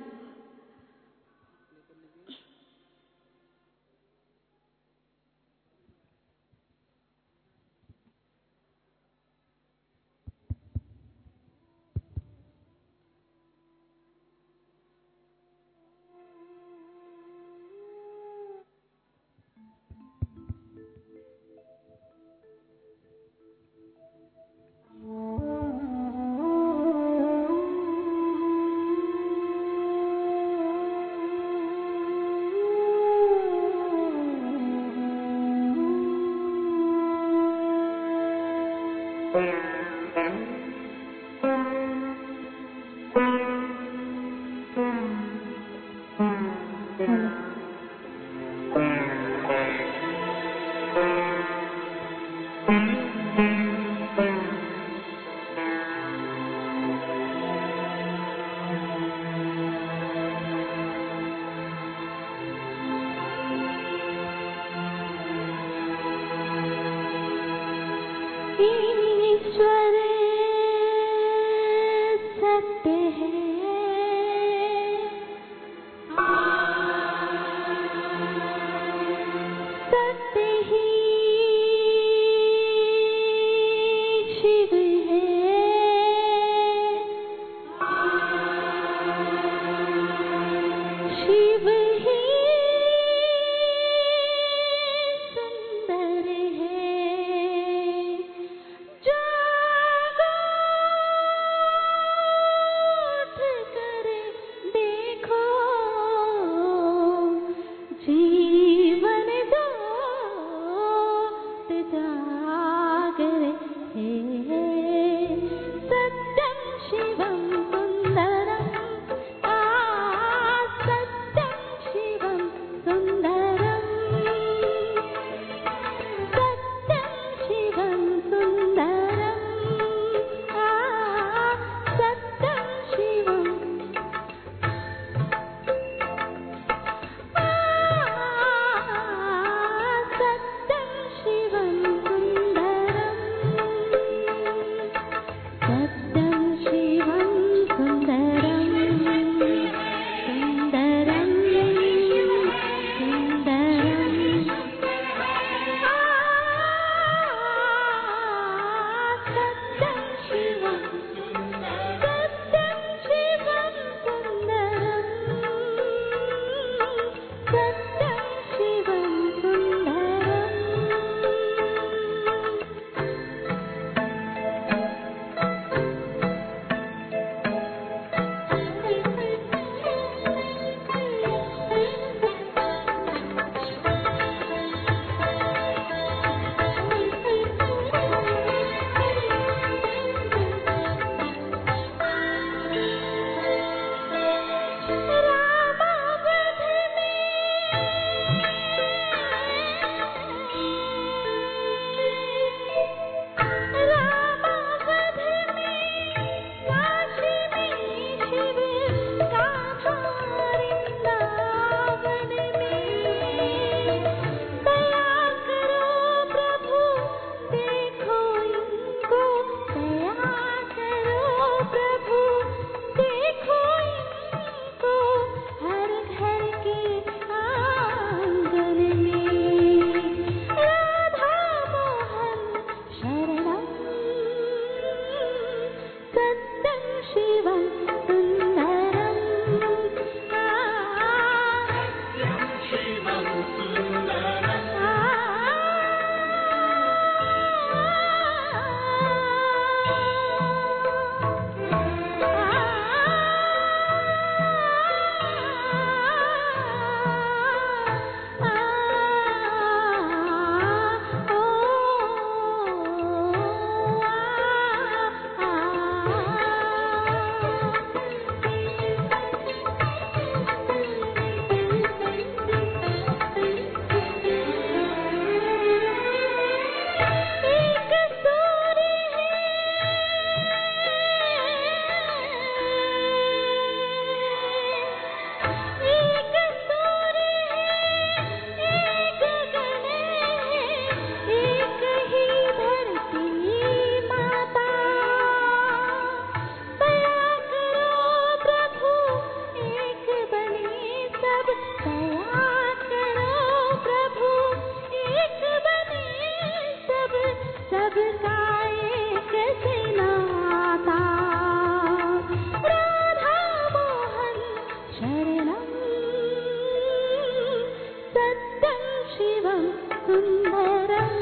सुन्दरम्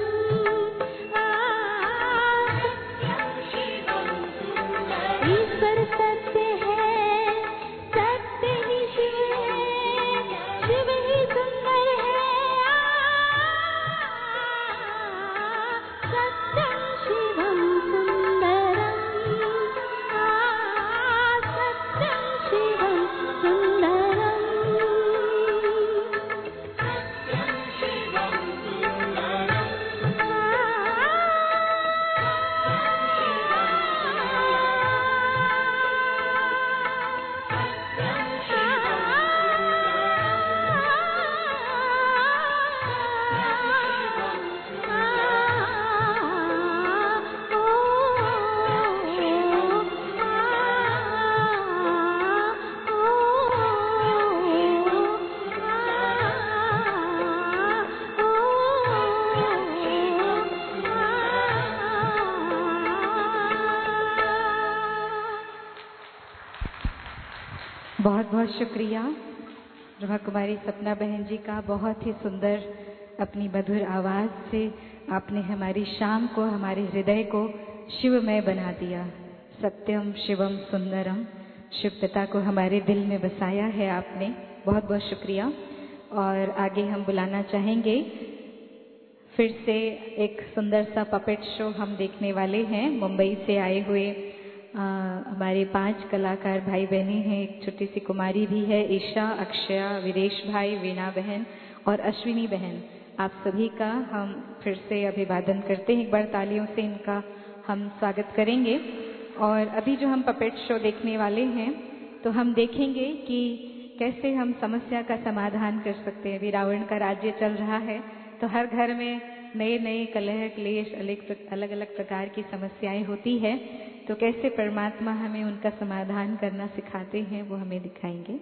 ईश्वर सत्य है, सत्य ही शिव है, शिव ही सुंदर है। सत्यं शिवं सुन्दरम् सत्यं शिवं सुन्दरम् बहुत बहुत शुक्रिया ब्रह्मा कुमारी सपना बहन जी का। बहुत ही सुंदर अपनी मधुर आवाज से आपने हमारी शाम को, हमारे हृदय को शिवमय बना दिया। सत्यम शिवम सुंदरम, शिव पिता को हमारे दिल में बसाया है आपने। बहुत बहुत शुक्रिया। और आगे हम बुलाना चाहेंगे फिर से एक सुंदर सा पपेट शो हम देखने वाले हैं। मुंबई से आए हुए हमारे 5 कलाकार भाई बहने हैं। एक छोटी सी कुमारी भी है, ईशा, अक्षया, वीरेश भाई, वीणा बहन और अश्विनी बहन। आप सभी का हम फिर से अभिवादन करते हैं। एक बार तालियों से इनका हम स्वागत करेंगे। और अभी जो हम पपेट शो देखने वाले हैं, तो हम देखेंगे कि कैसे हम समस्या का समाधान कर सकते हैं। अभी रावण का राज्य चल रहा है, तो हर घर में नए नए कलह क्लेश अलग अलग प्रकार की समस्याएं होती है। तो कैसे परमात्मा हमें उनका समाधान करना सिखाते हैं, वो हमें दिखाएंगे।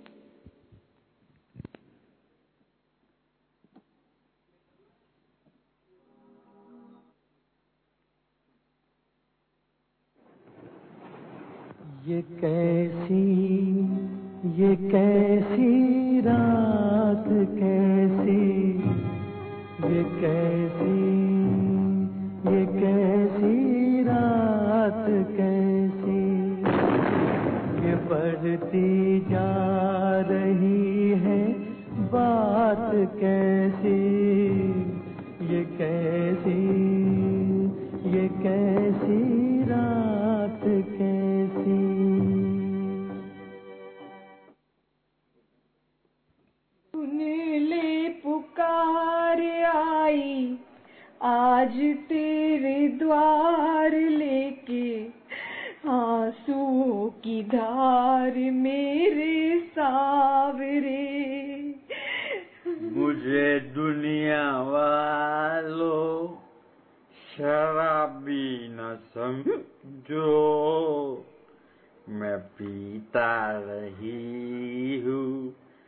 ये कैसी रात कैसी, ये कैसी रात कैसी, ये बढ़ती जा रही है बात कैसी, ये कैसी रात कैसी। सुन ले पुकार आई आज तेरे द्वार लेके, आंसुओं की धार मेरे सावरे। मुझे दुनिया वालों शराबी न समझो, मैं पीता रही हूँ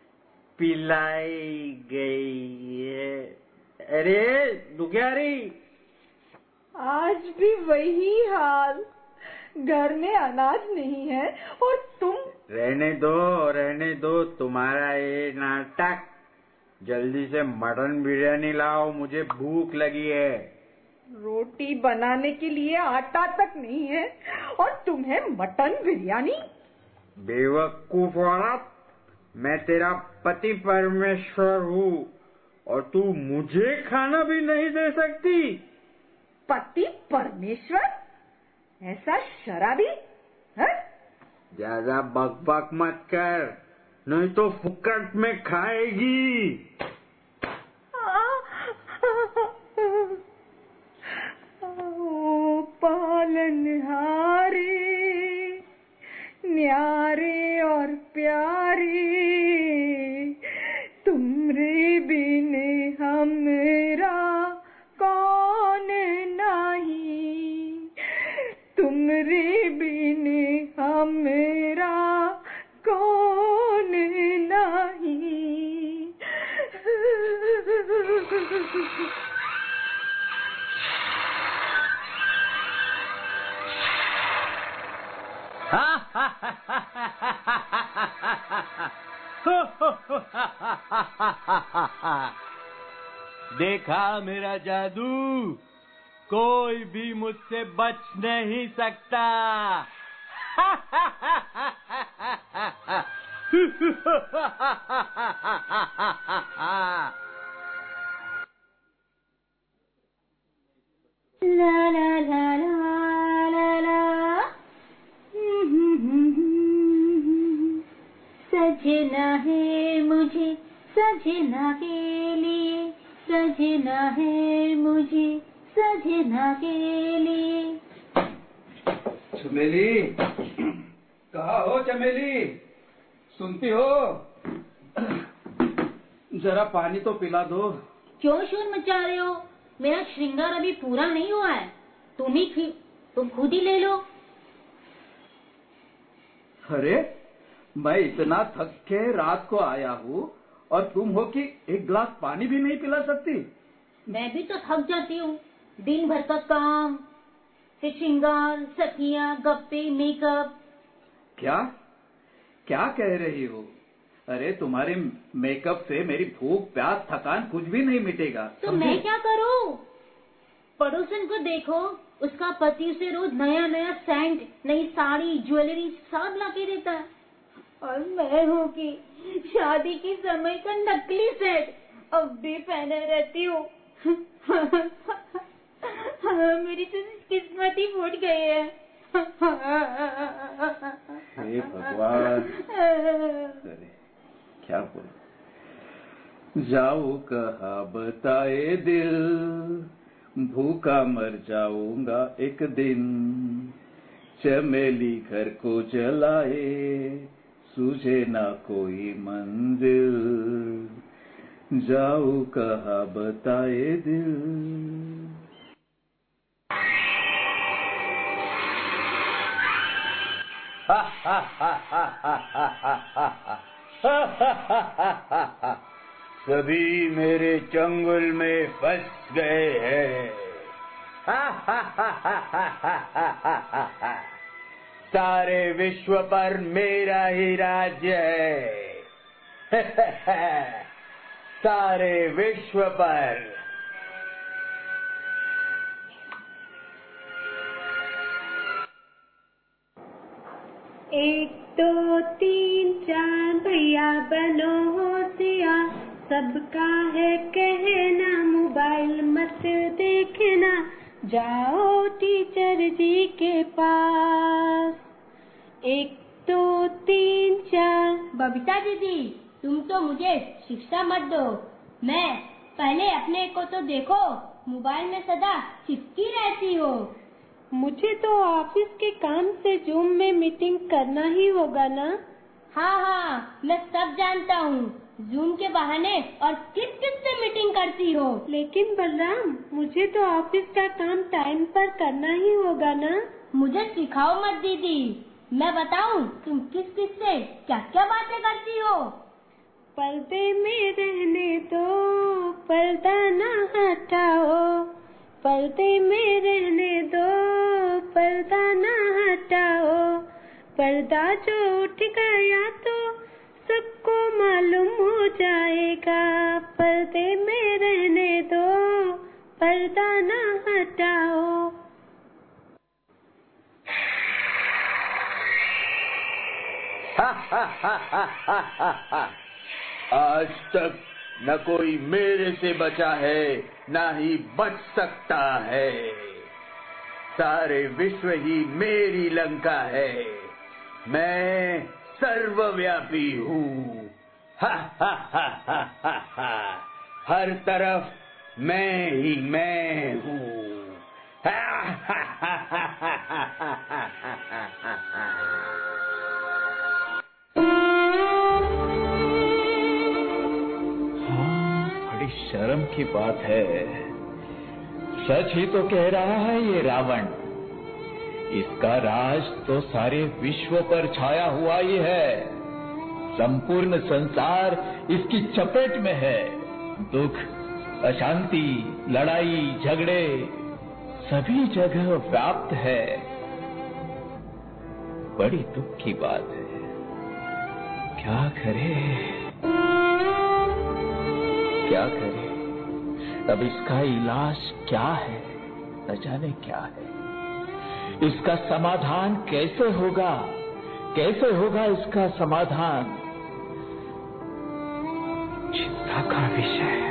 पिलाई गई है। अरे दुखियारी, आज भी वही हाल, घर में अनाज नहीं है और तुम। रहने दो तुम्हारा ये नाटक। जल्दी से मटन बिरयानी लाओ, मुझे भूख लगी है। रोटी बनाने के लिए आटा तक नहीं है और तुम्हें मटन बिरयानी। बेवकूफ औरत, मैं तेरा पति परमेश्वर हूँ और तू मुझे खाना भी नहीं दे सकती। पति परमेश्वर? ऐसा शराबी है? ज्यादा बकबक मत कर, नहीं तो फुकट में खाएगी। ओ पालनहारे, न्यारे और प्यारे, तुमरे बिन हमरा कौन नहीं, तुमरे बिन हमरा कौन नहीं। देखा मेरा जादू, कोई भी मुझसे बच नहीं सकता। ला ला ला ला ला ला, सजना है मुझे सजना के लिए, सजना है मुझे सजना के लिए। चमेली, कहाँ हो चमेली? सुनती हो? जरा पानी तो पिला दो। क्यों शोर मचा रहे हो? मेरा श्रृंगार अभी पूरा नहीं हुआ है। तुम खुद ही ले लो। अरे, मैं इतना थक के रात को आया हूँ और तुम हो कि एक गिलास पानी भी नहीं पिला सकती? मैं भी तो थक जाती हूँ। दिन भर का काम, फिर श्रृंगार, सखियाँ, गप्पे, मेकअप। क्या क्या कह रही हो? अरे, तुम्हारे मेकअप से मेरी भूख, प्यास, थकान कुछ भी नहीं मिटेगा। तो मैं क्या करूँ? पड़ोसन को देखो, उसका पति उसे रोज नया नया सेंट, नई साड़ी, ज्वेलरी सब ला के देता है, और मैं हूँ कि शादी के समय का नकली सेट अब भी पहने रहती हूँ। मेरी तो किस्मत ही फूट गई है। हे भगवान, अरे क्या बोलूं? जाऊं कहाँ बताए दिल, भूखा मर जाऊंगा एक दिन। चमेली घर को जलाए, सूझे ना कोई मंजिल। जाऊं कहाँ बताए दिल। सभी मेरे चंगुल में फंस गए हैं। सारे विश्व पर मेरा ही राज्य है। सारे विश्व पर। एक दो तीन चार भैया बनो होशियार, सबका है कहना मोबाइल मत देखना, जाओ टीचर जी के पास। एक दो तीन चार। बबीता दीदी, तुम तो मुझे शिक्षा मत दो। मैं पहले अपने को तो देखो, मोबाइल में सदा चिपकी रहती हो। मुझे तो ऑफिस के काम से जूम में मीटिंग करना ही होगा ना? हाँ, मैं सब जानता हूँ। जूम के बहाने और किस किस से मीटिंग करती हो। लेकिन बलराम, मुझे तो ऑफिस का काम टाइम पर करना ही होगा ना? मुझे सिखाओ मत दीदी, मैं बताऊँ तुम किस किस से क्या क्या बातें करती हो। पर्दे में रहने दो, पर्दा ना हटाओ, पर्दे में रहने दो, पर्दा ना हटाओ, पर्दा जो उठ गया तो सबको मालूम हो जाएगा, पर्दे में रहने दो, पर्दा ना हटाओ। आज तक न कोई मेरे से बचा है, न ही बच सकता है। सारे विश्व ही मेरी लंका है। मैं सर्वव्यापी हूँ। हर तरफ मैं ही मैं हूँ। बड़ी शर्म की बात है। सच ही तो कह रहा है ये रावण। इसका राज तो सारे विश्व पर छाया हुआ ही है। संपूर्ण संसार इसकी चपेट में है। दुख, अशांति, लड़ाई, झगड़े सभी जगह व्याप्त है। बड़ी दुख की बात है। क्या करे, क्या करे? तब इसका इलाज क्या है, न जाने क्या है। इसका समाधान कैसे होगा, कैसे होगा इसका समाधान, चिंता का विषय है।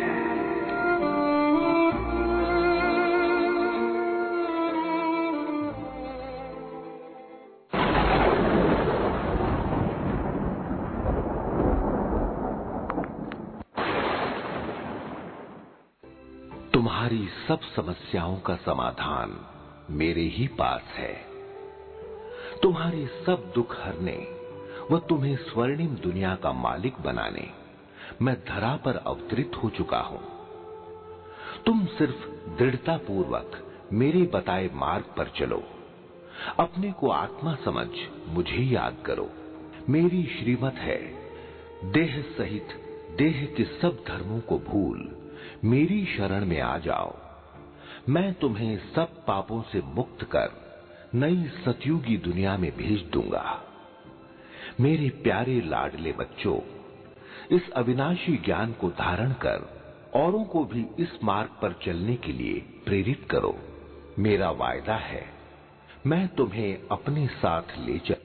तुम्हारी सब समस्याओं का समाधान मेरे ही पास है। तुम्हारे सब दुख हरने व तुम्हें स्वर्णिम दुनिया का मालिक बनाने मैं धरा पर अवतरित हो चुका हूं। तुम सिर्फ दृढ़ता पूर्वक मेरे बताए मार्ग पर चलो। अपने को आत्मा समझ मुझे याद करो। मेरी श्रीमत है, देह सहित देह के सब धर्मों को भूल मेरी शरण में आ जाओ। मैं तुम्हें सब पापों से मुक्त कर नई सतयुगी दुनिया में भेज दूंगा। मेरे प्यारे लाडले बच्चों, इस अविनाशी ज्ञान को धारण कर औरों को भी इस मार्ग पर चलने के लिए प्रेरित करो। मेरा वायदा है, मैं तुम्हें अपने साथ ले चल।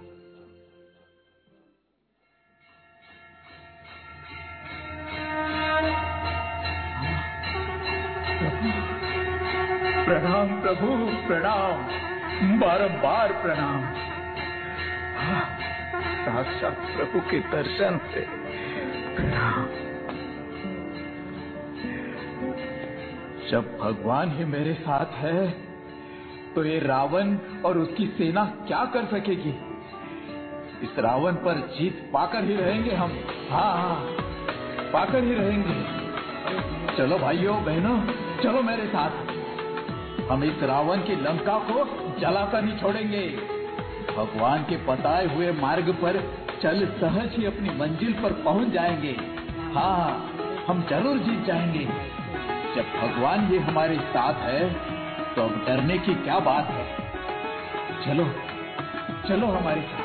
प्रणाम प्रभु, प्रणाम, बारंबार प्रणाम। साक्षात प्रभु के दर्शन से प्रणाम। जब भगवान ही मेरे साथ है तो ये रावण और उसकी सेना क्या कर सकेगी। इस रावण पर जीत पाकर ही रहेंगे हम। हाँ, पाकर ही रहेंगे। चलो भाइयों बहनों, चलो मेरे साथ। हम इस रावण की लंका को जलाकर नहीं छोड़ेंगे। भगवान के बताए हुए मार्ग पर चल सहज ही अपनी मंजिल पर पहुंच जाएंगे। हाँ, हम जरूर जीत जाएंगे। जब भगवान ये हमारे साथ है तो अब डरने की क्या बात है। चलो चलो हमारे साथ।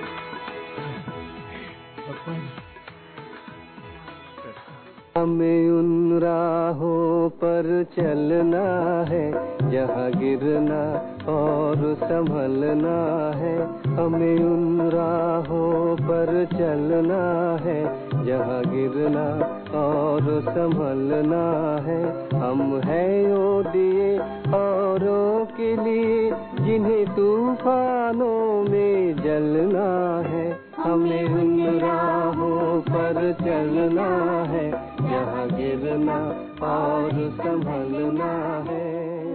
हमें उन राहों पर चलना है जहाँ गिरना और संभलना है। हमें उन राहों पर चलना है जहाँ गिरना और संभलना है। हम हैं वो दिए औरों के लिए जिन्हें तूफानों में जलना है। हमें उन राहों पर चलना है जहाँ गिरना और संभलना है।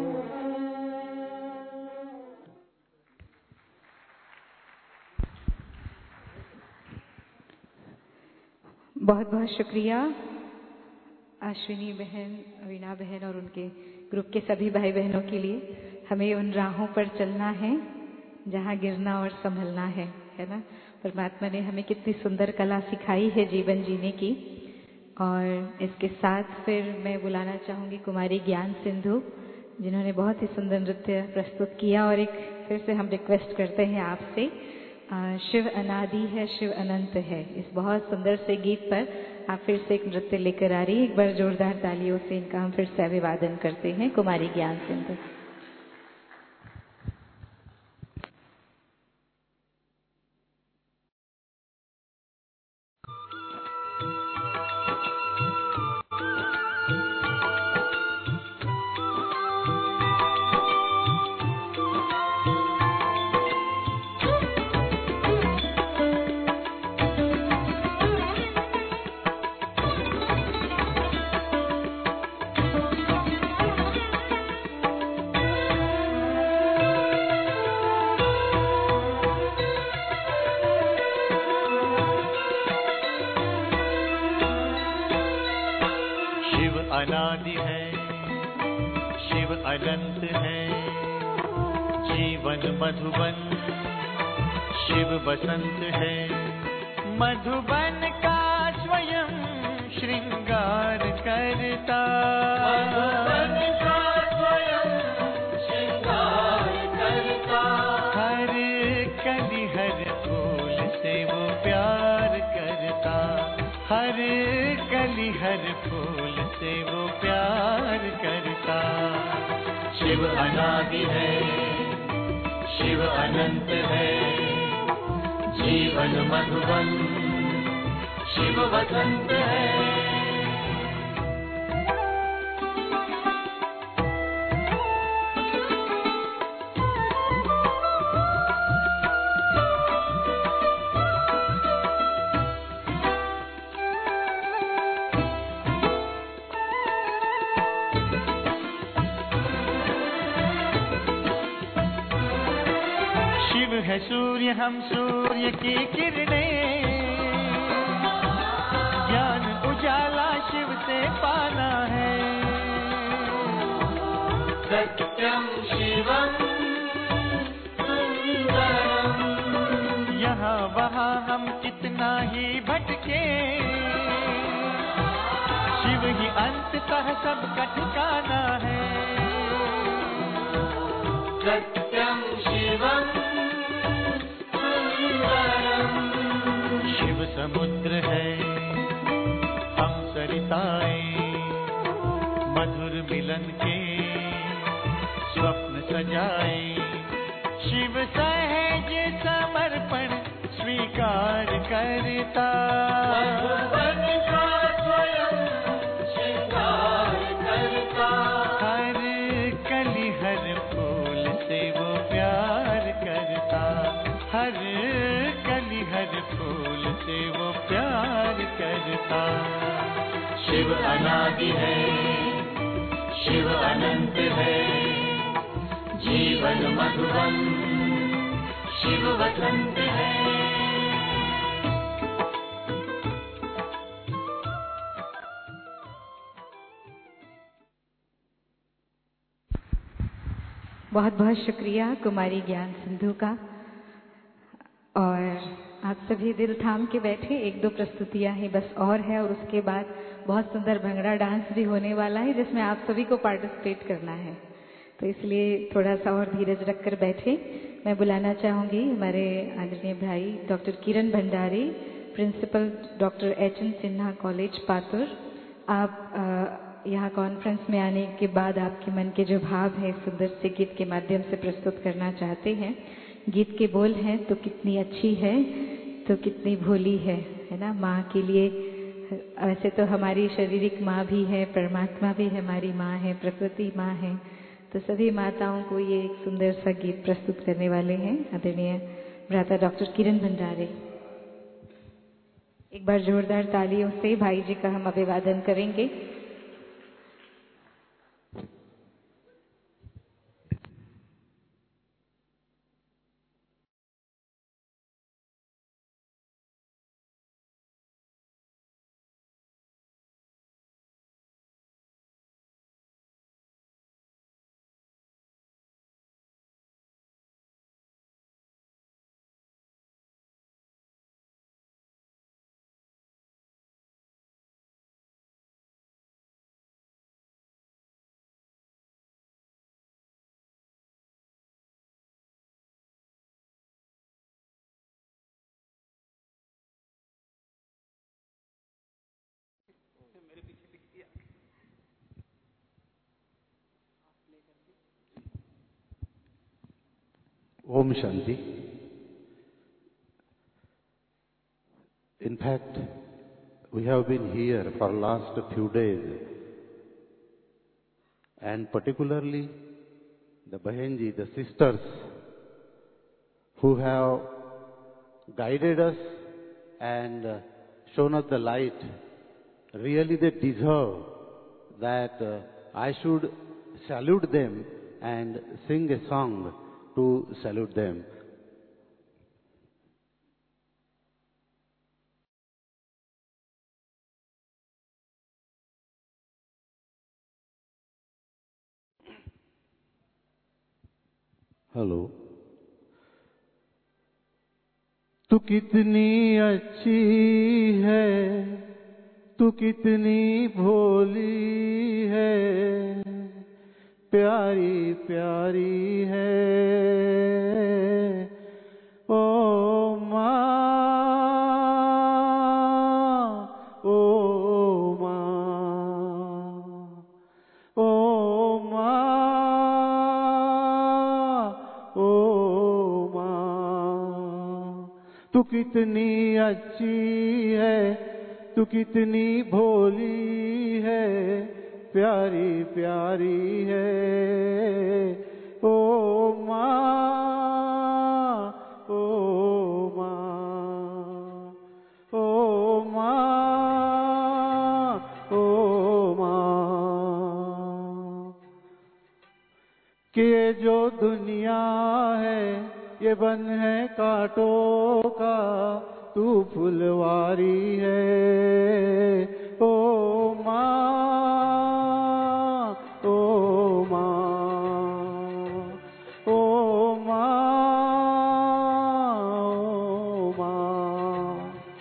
बहुत बहुत शुक्रिया अश्विनी बहन, अवीना बहन और उनके ग्रुप के सभी भाई बहनों के लिए। हमें उन राहों पर चलना है जहाँ गिरना और संभलना है ना। परमात्मा ने हमें कितनी सुंदर कला सिखाई है जीवन जीने की। और इसके साथ फिर मैं बुलाना चाहूंगी कुमारी ज्ञान सिंधु, जिन्होंने बहुत ही सुंदर नृत्य प्रस्तुत किया। और एक फिर से हम रिक्वेस्ट करते हैं आपसे, शिव अनादि है शिव अनंत है, इस बहुत सुंदर से गीत पर आप फिर से एक नृत्य लेकर आ रही है। एक बार जोरदार तालियों से इनका हम फिर से अभिवादन करते हैं। कुमारी ज्ञान सिंधु। अनादि है शिव अनंत है, जीवन मधुबन शिव बसंत है। मधुबन का स्वयं श्रृंगार करता, मधुबन का स्वयं श्रृंगार करता। हर कली हर फूल से वो प्यार करता, हर कली हर फूल से वो प्यार करता। शिव अनादि है, शिव अनंत है, जीवन मधुबन शिव वसंत है। है सूर्य हम सूर्य की किरणें, ज्ञान उजाला शिव से पाना है। सत्यम शिवम सुंदरम, यहाँ वहाँ हम कितना ही भटके, शिव ही अंततः सबका ठिकाना है। सत्यम शिवम शिव समुद्र है, हम सरिताएं, मधुर मिलन के स्वप्न सजाए। शिव सहज समर्पण स्वीकार करता, मधुबन का स्वयं श्रृंगार करता। हर कली हर फूल से वो प्यार करता, हर कली हर फूल से वो प्यार करता। शिव अनादि है, शिव अनंत है, जीवन मधुबन शिव वसंत है। बहुत बहुत शुक्रिया कुमारी ज्ञान सिंधु का। और आप सभी दिल थाम के बैठे, एक दो प्रस्तुतियां ही बस और है, और उसके बाद बहुत सुंदर भंगड़ा डांस भी होने वाला है जिसमें आप सभी को पार्टिसिपेट करना है। तो इसलिए थोड़ा सा और धीरज रखकर बैठे। मैं बुलाना चाहूंगी हमारे आदरणीय भाई doctor Kiran Bhandari, principal doctor H N. Sinha college Patur. आप यहाँ कॉन्फ्रेंस में आने के बाद आपके मन के जो भाव है सुंदर से गीत के माध्यम से प्रस्तुत करना चाहते हैं। गीत के बोल हैं, तो कितनी अच्छी है तो कितनी भोली है ना। माँ के लिए, वैसे तो हमारी शारीरिक माँ भी है, परमात्मा भी हमारी माँ है, प्रकृति माँ है। तो सभी माताओं को ये एक सुंदर सा गीत प्रस्तुत करने वाले हैं आदरणीय भ्राता डॉक्टर किरण भंडारी। एक बार जोरदार तालियों से भाई जी का हम अभिवादन करेंगे। Om Shanti. In fact, we have been here for last few days, and particularly the Bahenji, the sisters, who have guided us and shown us the light. Really, they deserve that I should salute them and sing a song to salute them. Hello. तू कितनी अच्छी है, तू कितनी भोली है, प्यारी प्यारी है ओ माँ, ओ माँ, ओ तू कितनी अच्छी है, तू कितनी भोली है, प्यारी प्यारी है। ओ माँ, ओ माँ, ओ माँ, ओ माँ। कि ये जो दुनिया है ये बन है कांटों का, तू फुलवारी है। ओ माँ, ओ माँ, ओ माँ, ओ माँ।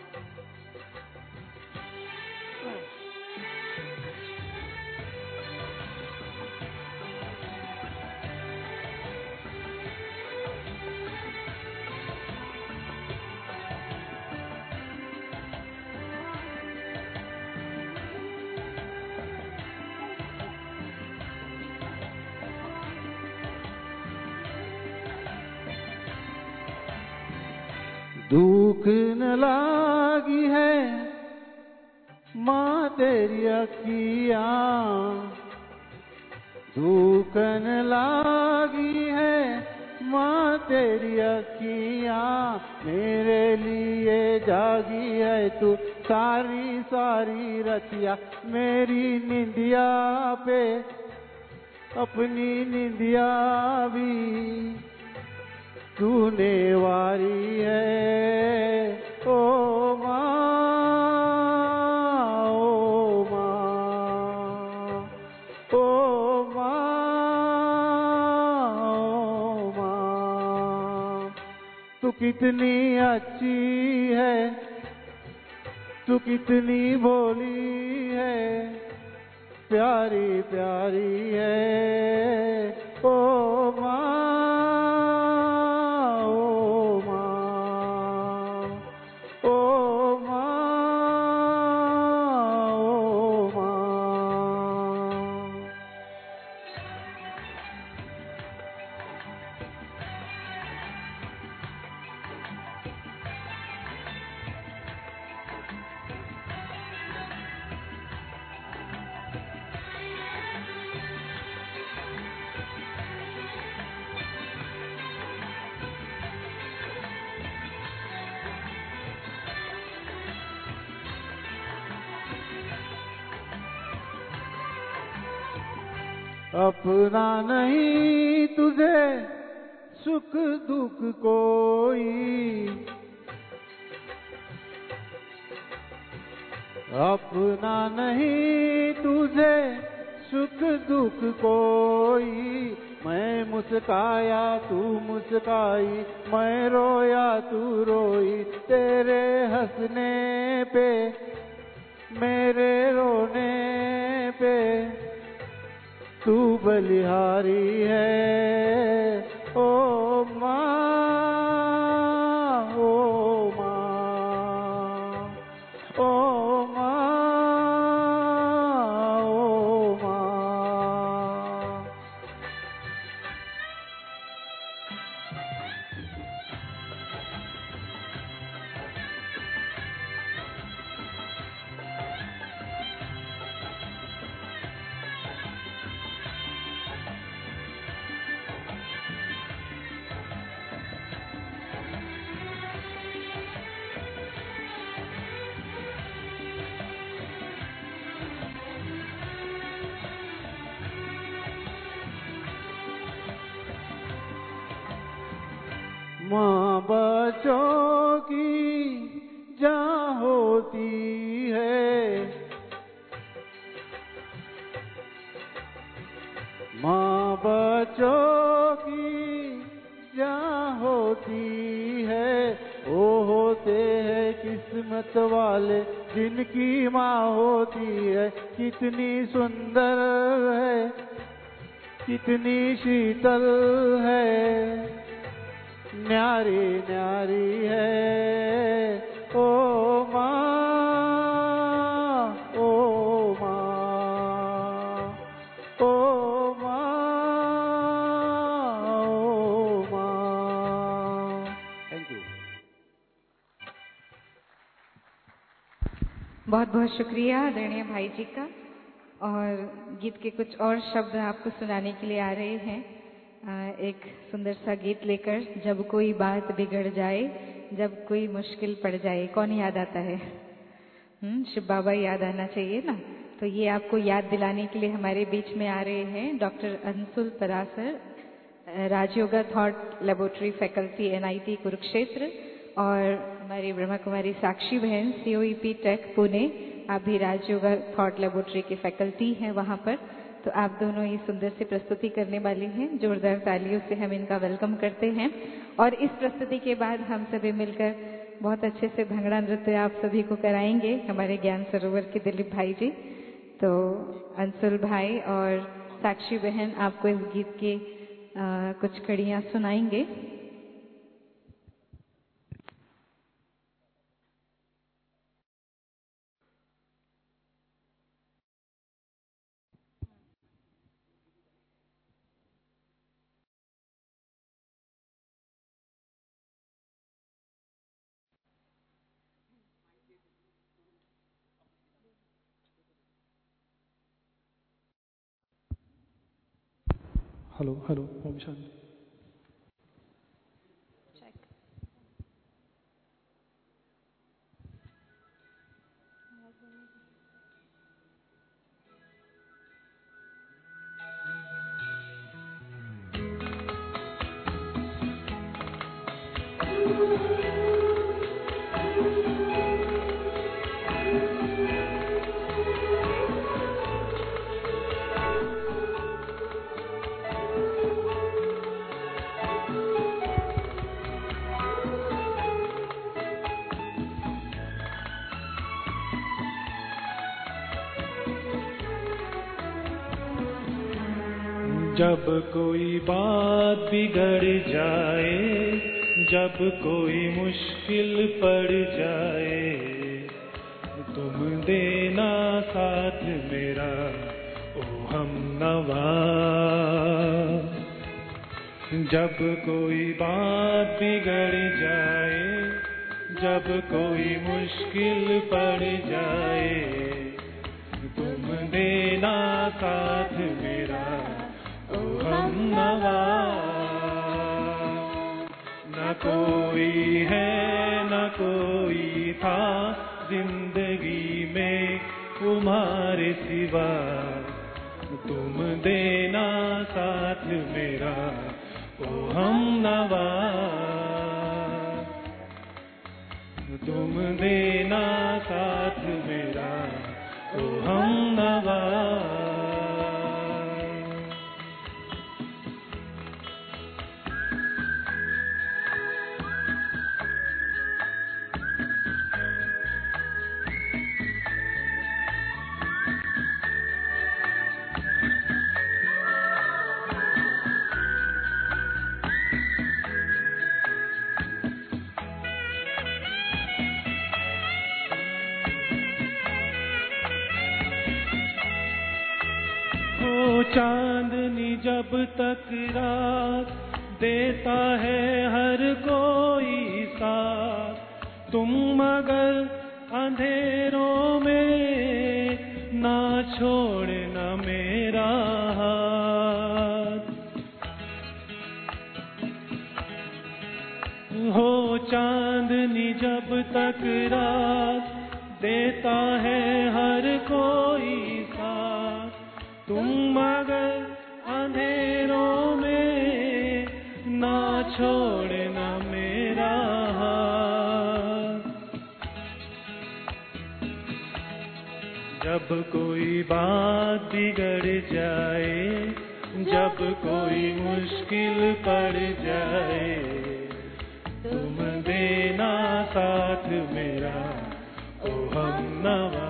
दुख न लागी है माँ तेरी अखियाँ, दुख न लागी है माँ तेरी अखियाँ, मेरे लिए जागी है तू सारी सारी रतिया। मेरी निंदिया पे अपनी निंदिया भी तूने वारी है। ओ माँ, ओ माँ, ओ माँ, ओ माँ। तू कितनी अच्छी है, तू कितनी भोली है, प्यारी प्यारी है। ओ माँ, अपना नहीं तुझे सुख दुख कोई, अपना नहीं तुझे सुख दुख कोई। मैं मुस्काया तू मुस्काई, मैं रोया तू रोई, तेरे हंसने पे मेरे रोने पे तू बलिहारी है। ओ माँ, ओ माँ, ओ माँ, ओ माँ। माँ बच्चों की जहाँ होती है, माँ बच्चों की जहाँ होती है, वो होते हैं किस्मत वाले जिनकी माँ होती है। कितनी सुंदर है, कितनी शीतल है, न्यारी न्यारी है। ओ माँ, ओ माँ, ओ माँ, ओ माँ। Thank you. बहुत बहुत शुक्रिया आदरणीय भाई जी का। और गीत के कुछ और शब्द आपको सुनाने के लिए आ रहे हैं। एक सुंदर सा गीत लेकर, जब कोई बात बिगड़ जाए, जब कोई मुश्किल पड़ जाए। कौन याद आता है? शिव बाबा याद आना चाहिए ना। तो ये आपको याद दिलाने के लिए हमारे बीच में आ रहे हैं doctor Anshul Parashar, Rajyoga thought laboratory faculty NIT Kurukshetra, और हमारी ब्रह्मा कुमारी साक्षी बहन COEP टेक पुणे। आप भी राजयोगा थॉट लेबोरेटरी के फैकल्टी हैं वहाँ पर। तो आप दोनों ये सुंदर सी प्रस्तुति करने वाले हैं। जोरदार तालियों से हम इनका वेलकम करते हैं। और इस प्रस्तुति के बाद हम सभी मिलकर बहुत अच्छे से भंगड़ा नृत्य आप सभी को कराएंगे, हमारे ज्ञान सरोवर के दिलीप भाई जी। तो अंशुल भाई और साक्षी बहन आपको इस गीत के कुछ कड़ियाँ सुनाएंगे। Hello hello, Om Shanti. जब कोई बात बिगड़ जाए, जब कोई मुश्किल पड़ जाए, तुम देना साथ मेरा ओ हमनवा। जब कोई बात बिगड़ जाए, जब कोई मुश्किल पड़ जाए, तुम देना साथ मेरा ओ हमनवा। न कोई है न कोई था जिंदगी में तुम्हारे सिवा, तुम देना साथ मेरा ओ हमनवा। तुम देना साथ मेरा ओ हमनवा। चांदनी जब तक रात देता है हर कोई साथ, तुम मगर अंधेरों में ना छोड़ना मेरा हाथ। हो चांदनी जब तक रात देता है हर कोई साथ, तुम मगर अंधेरों में ना छोड़ना मेरा हाथ। जब कोई बात बिगड़ जाए, जब कोई मुश्किल पड़ जाए, तुम देना साथ मेरा ओ हमनवा।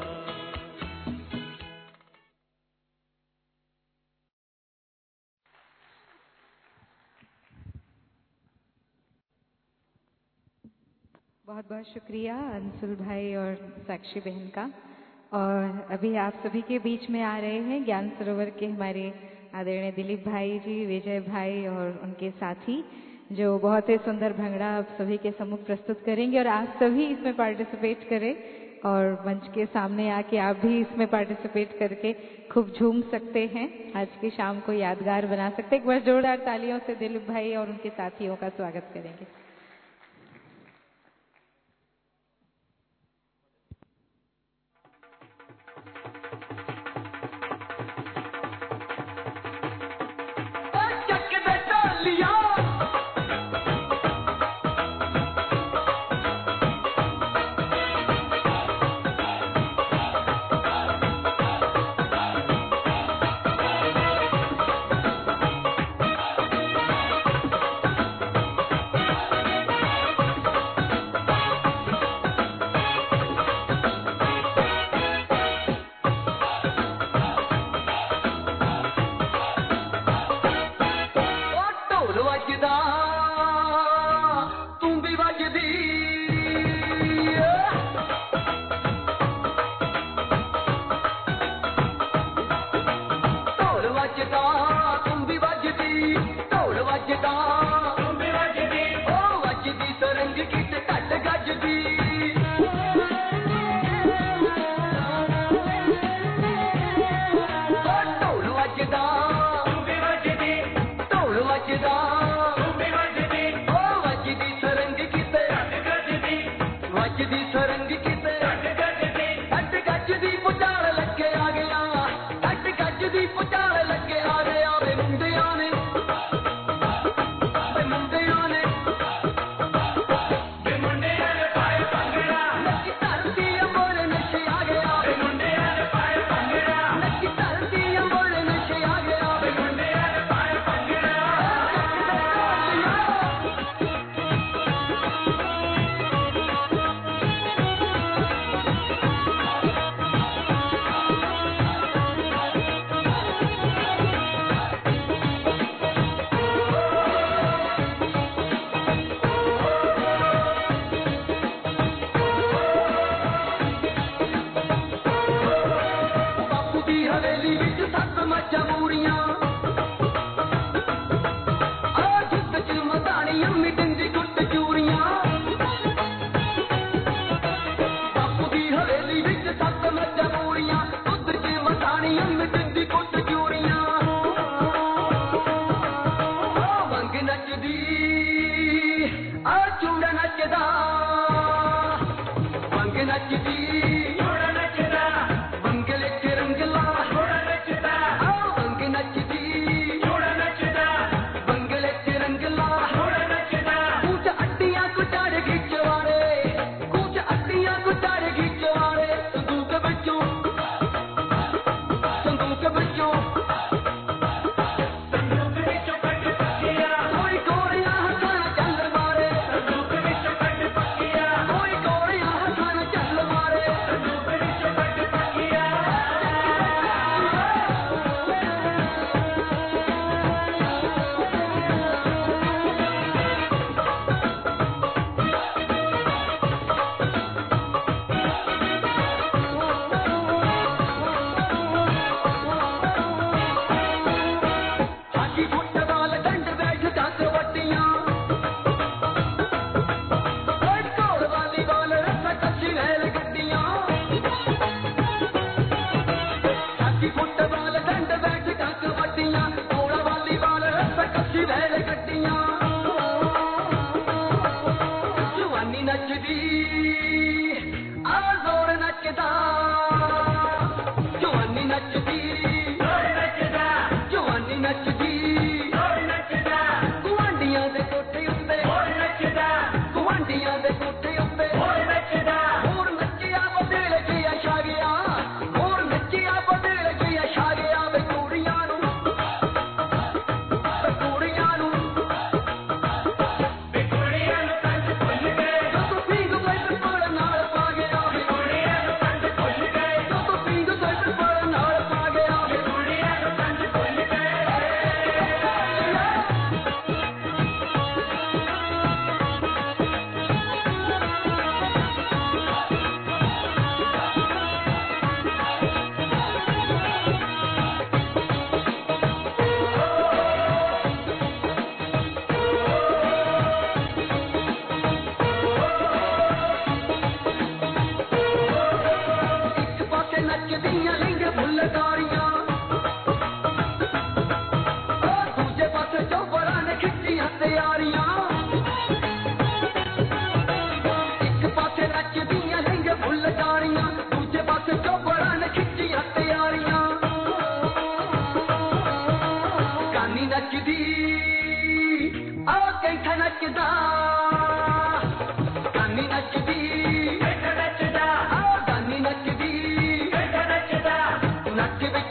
बहुत बहुत शुक्रिया अंशुल भाई और साक्षी बहन का। और अभी आप सभी के बीच में आ रहे हैं ज्ञान सरोवर के हमारे आदरणीय दिलीप भाई जी, विजय भाई और उनके साथी, जो बहुत ही सुंदर भंगड़ा आप सभी के सम्मुख प्रस्तुत करेंगे। और आप सभी इसमें पार्टिसिपेट करें और मंच के सामने आके आप भी इसमें पार्टिसिपेट करके खूब झूम सकते हैं, आज की शाम को यादगार बना सकते हैं। एक बार जोरदार तालियों से दिलीप भाई और उनके साथियों का स्वागत करेंगे। ਨਾਲ ਪਾ ਗਿਆ बैठ नचदा गानी नचदी बैठ नचदा गानी नचदी बैठ नचदा तू नच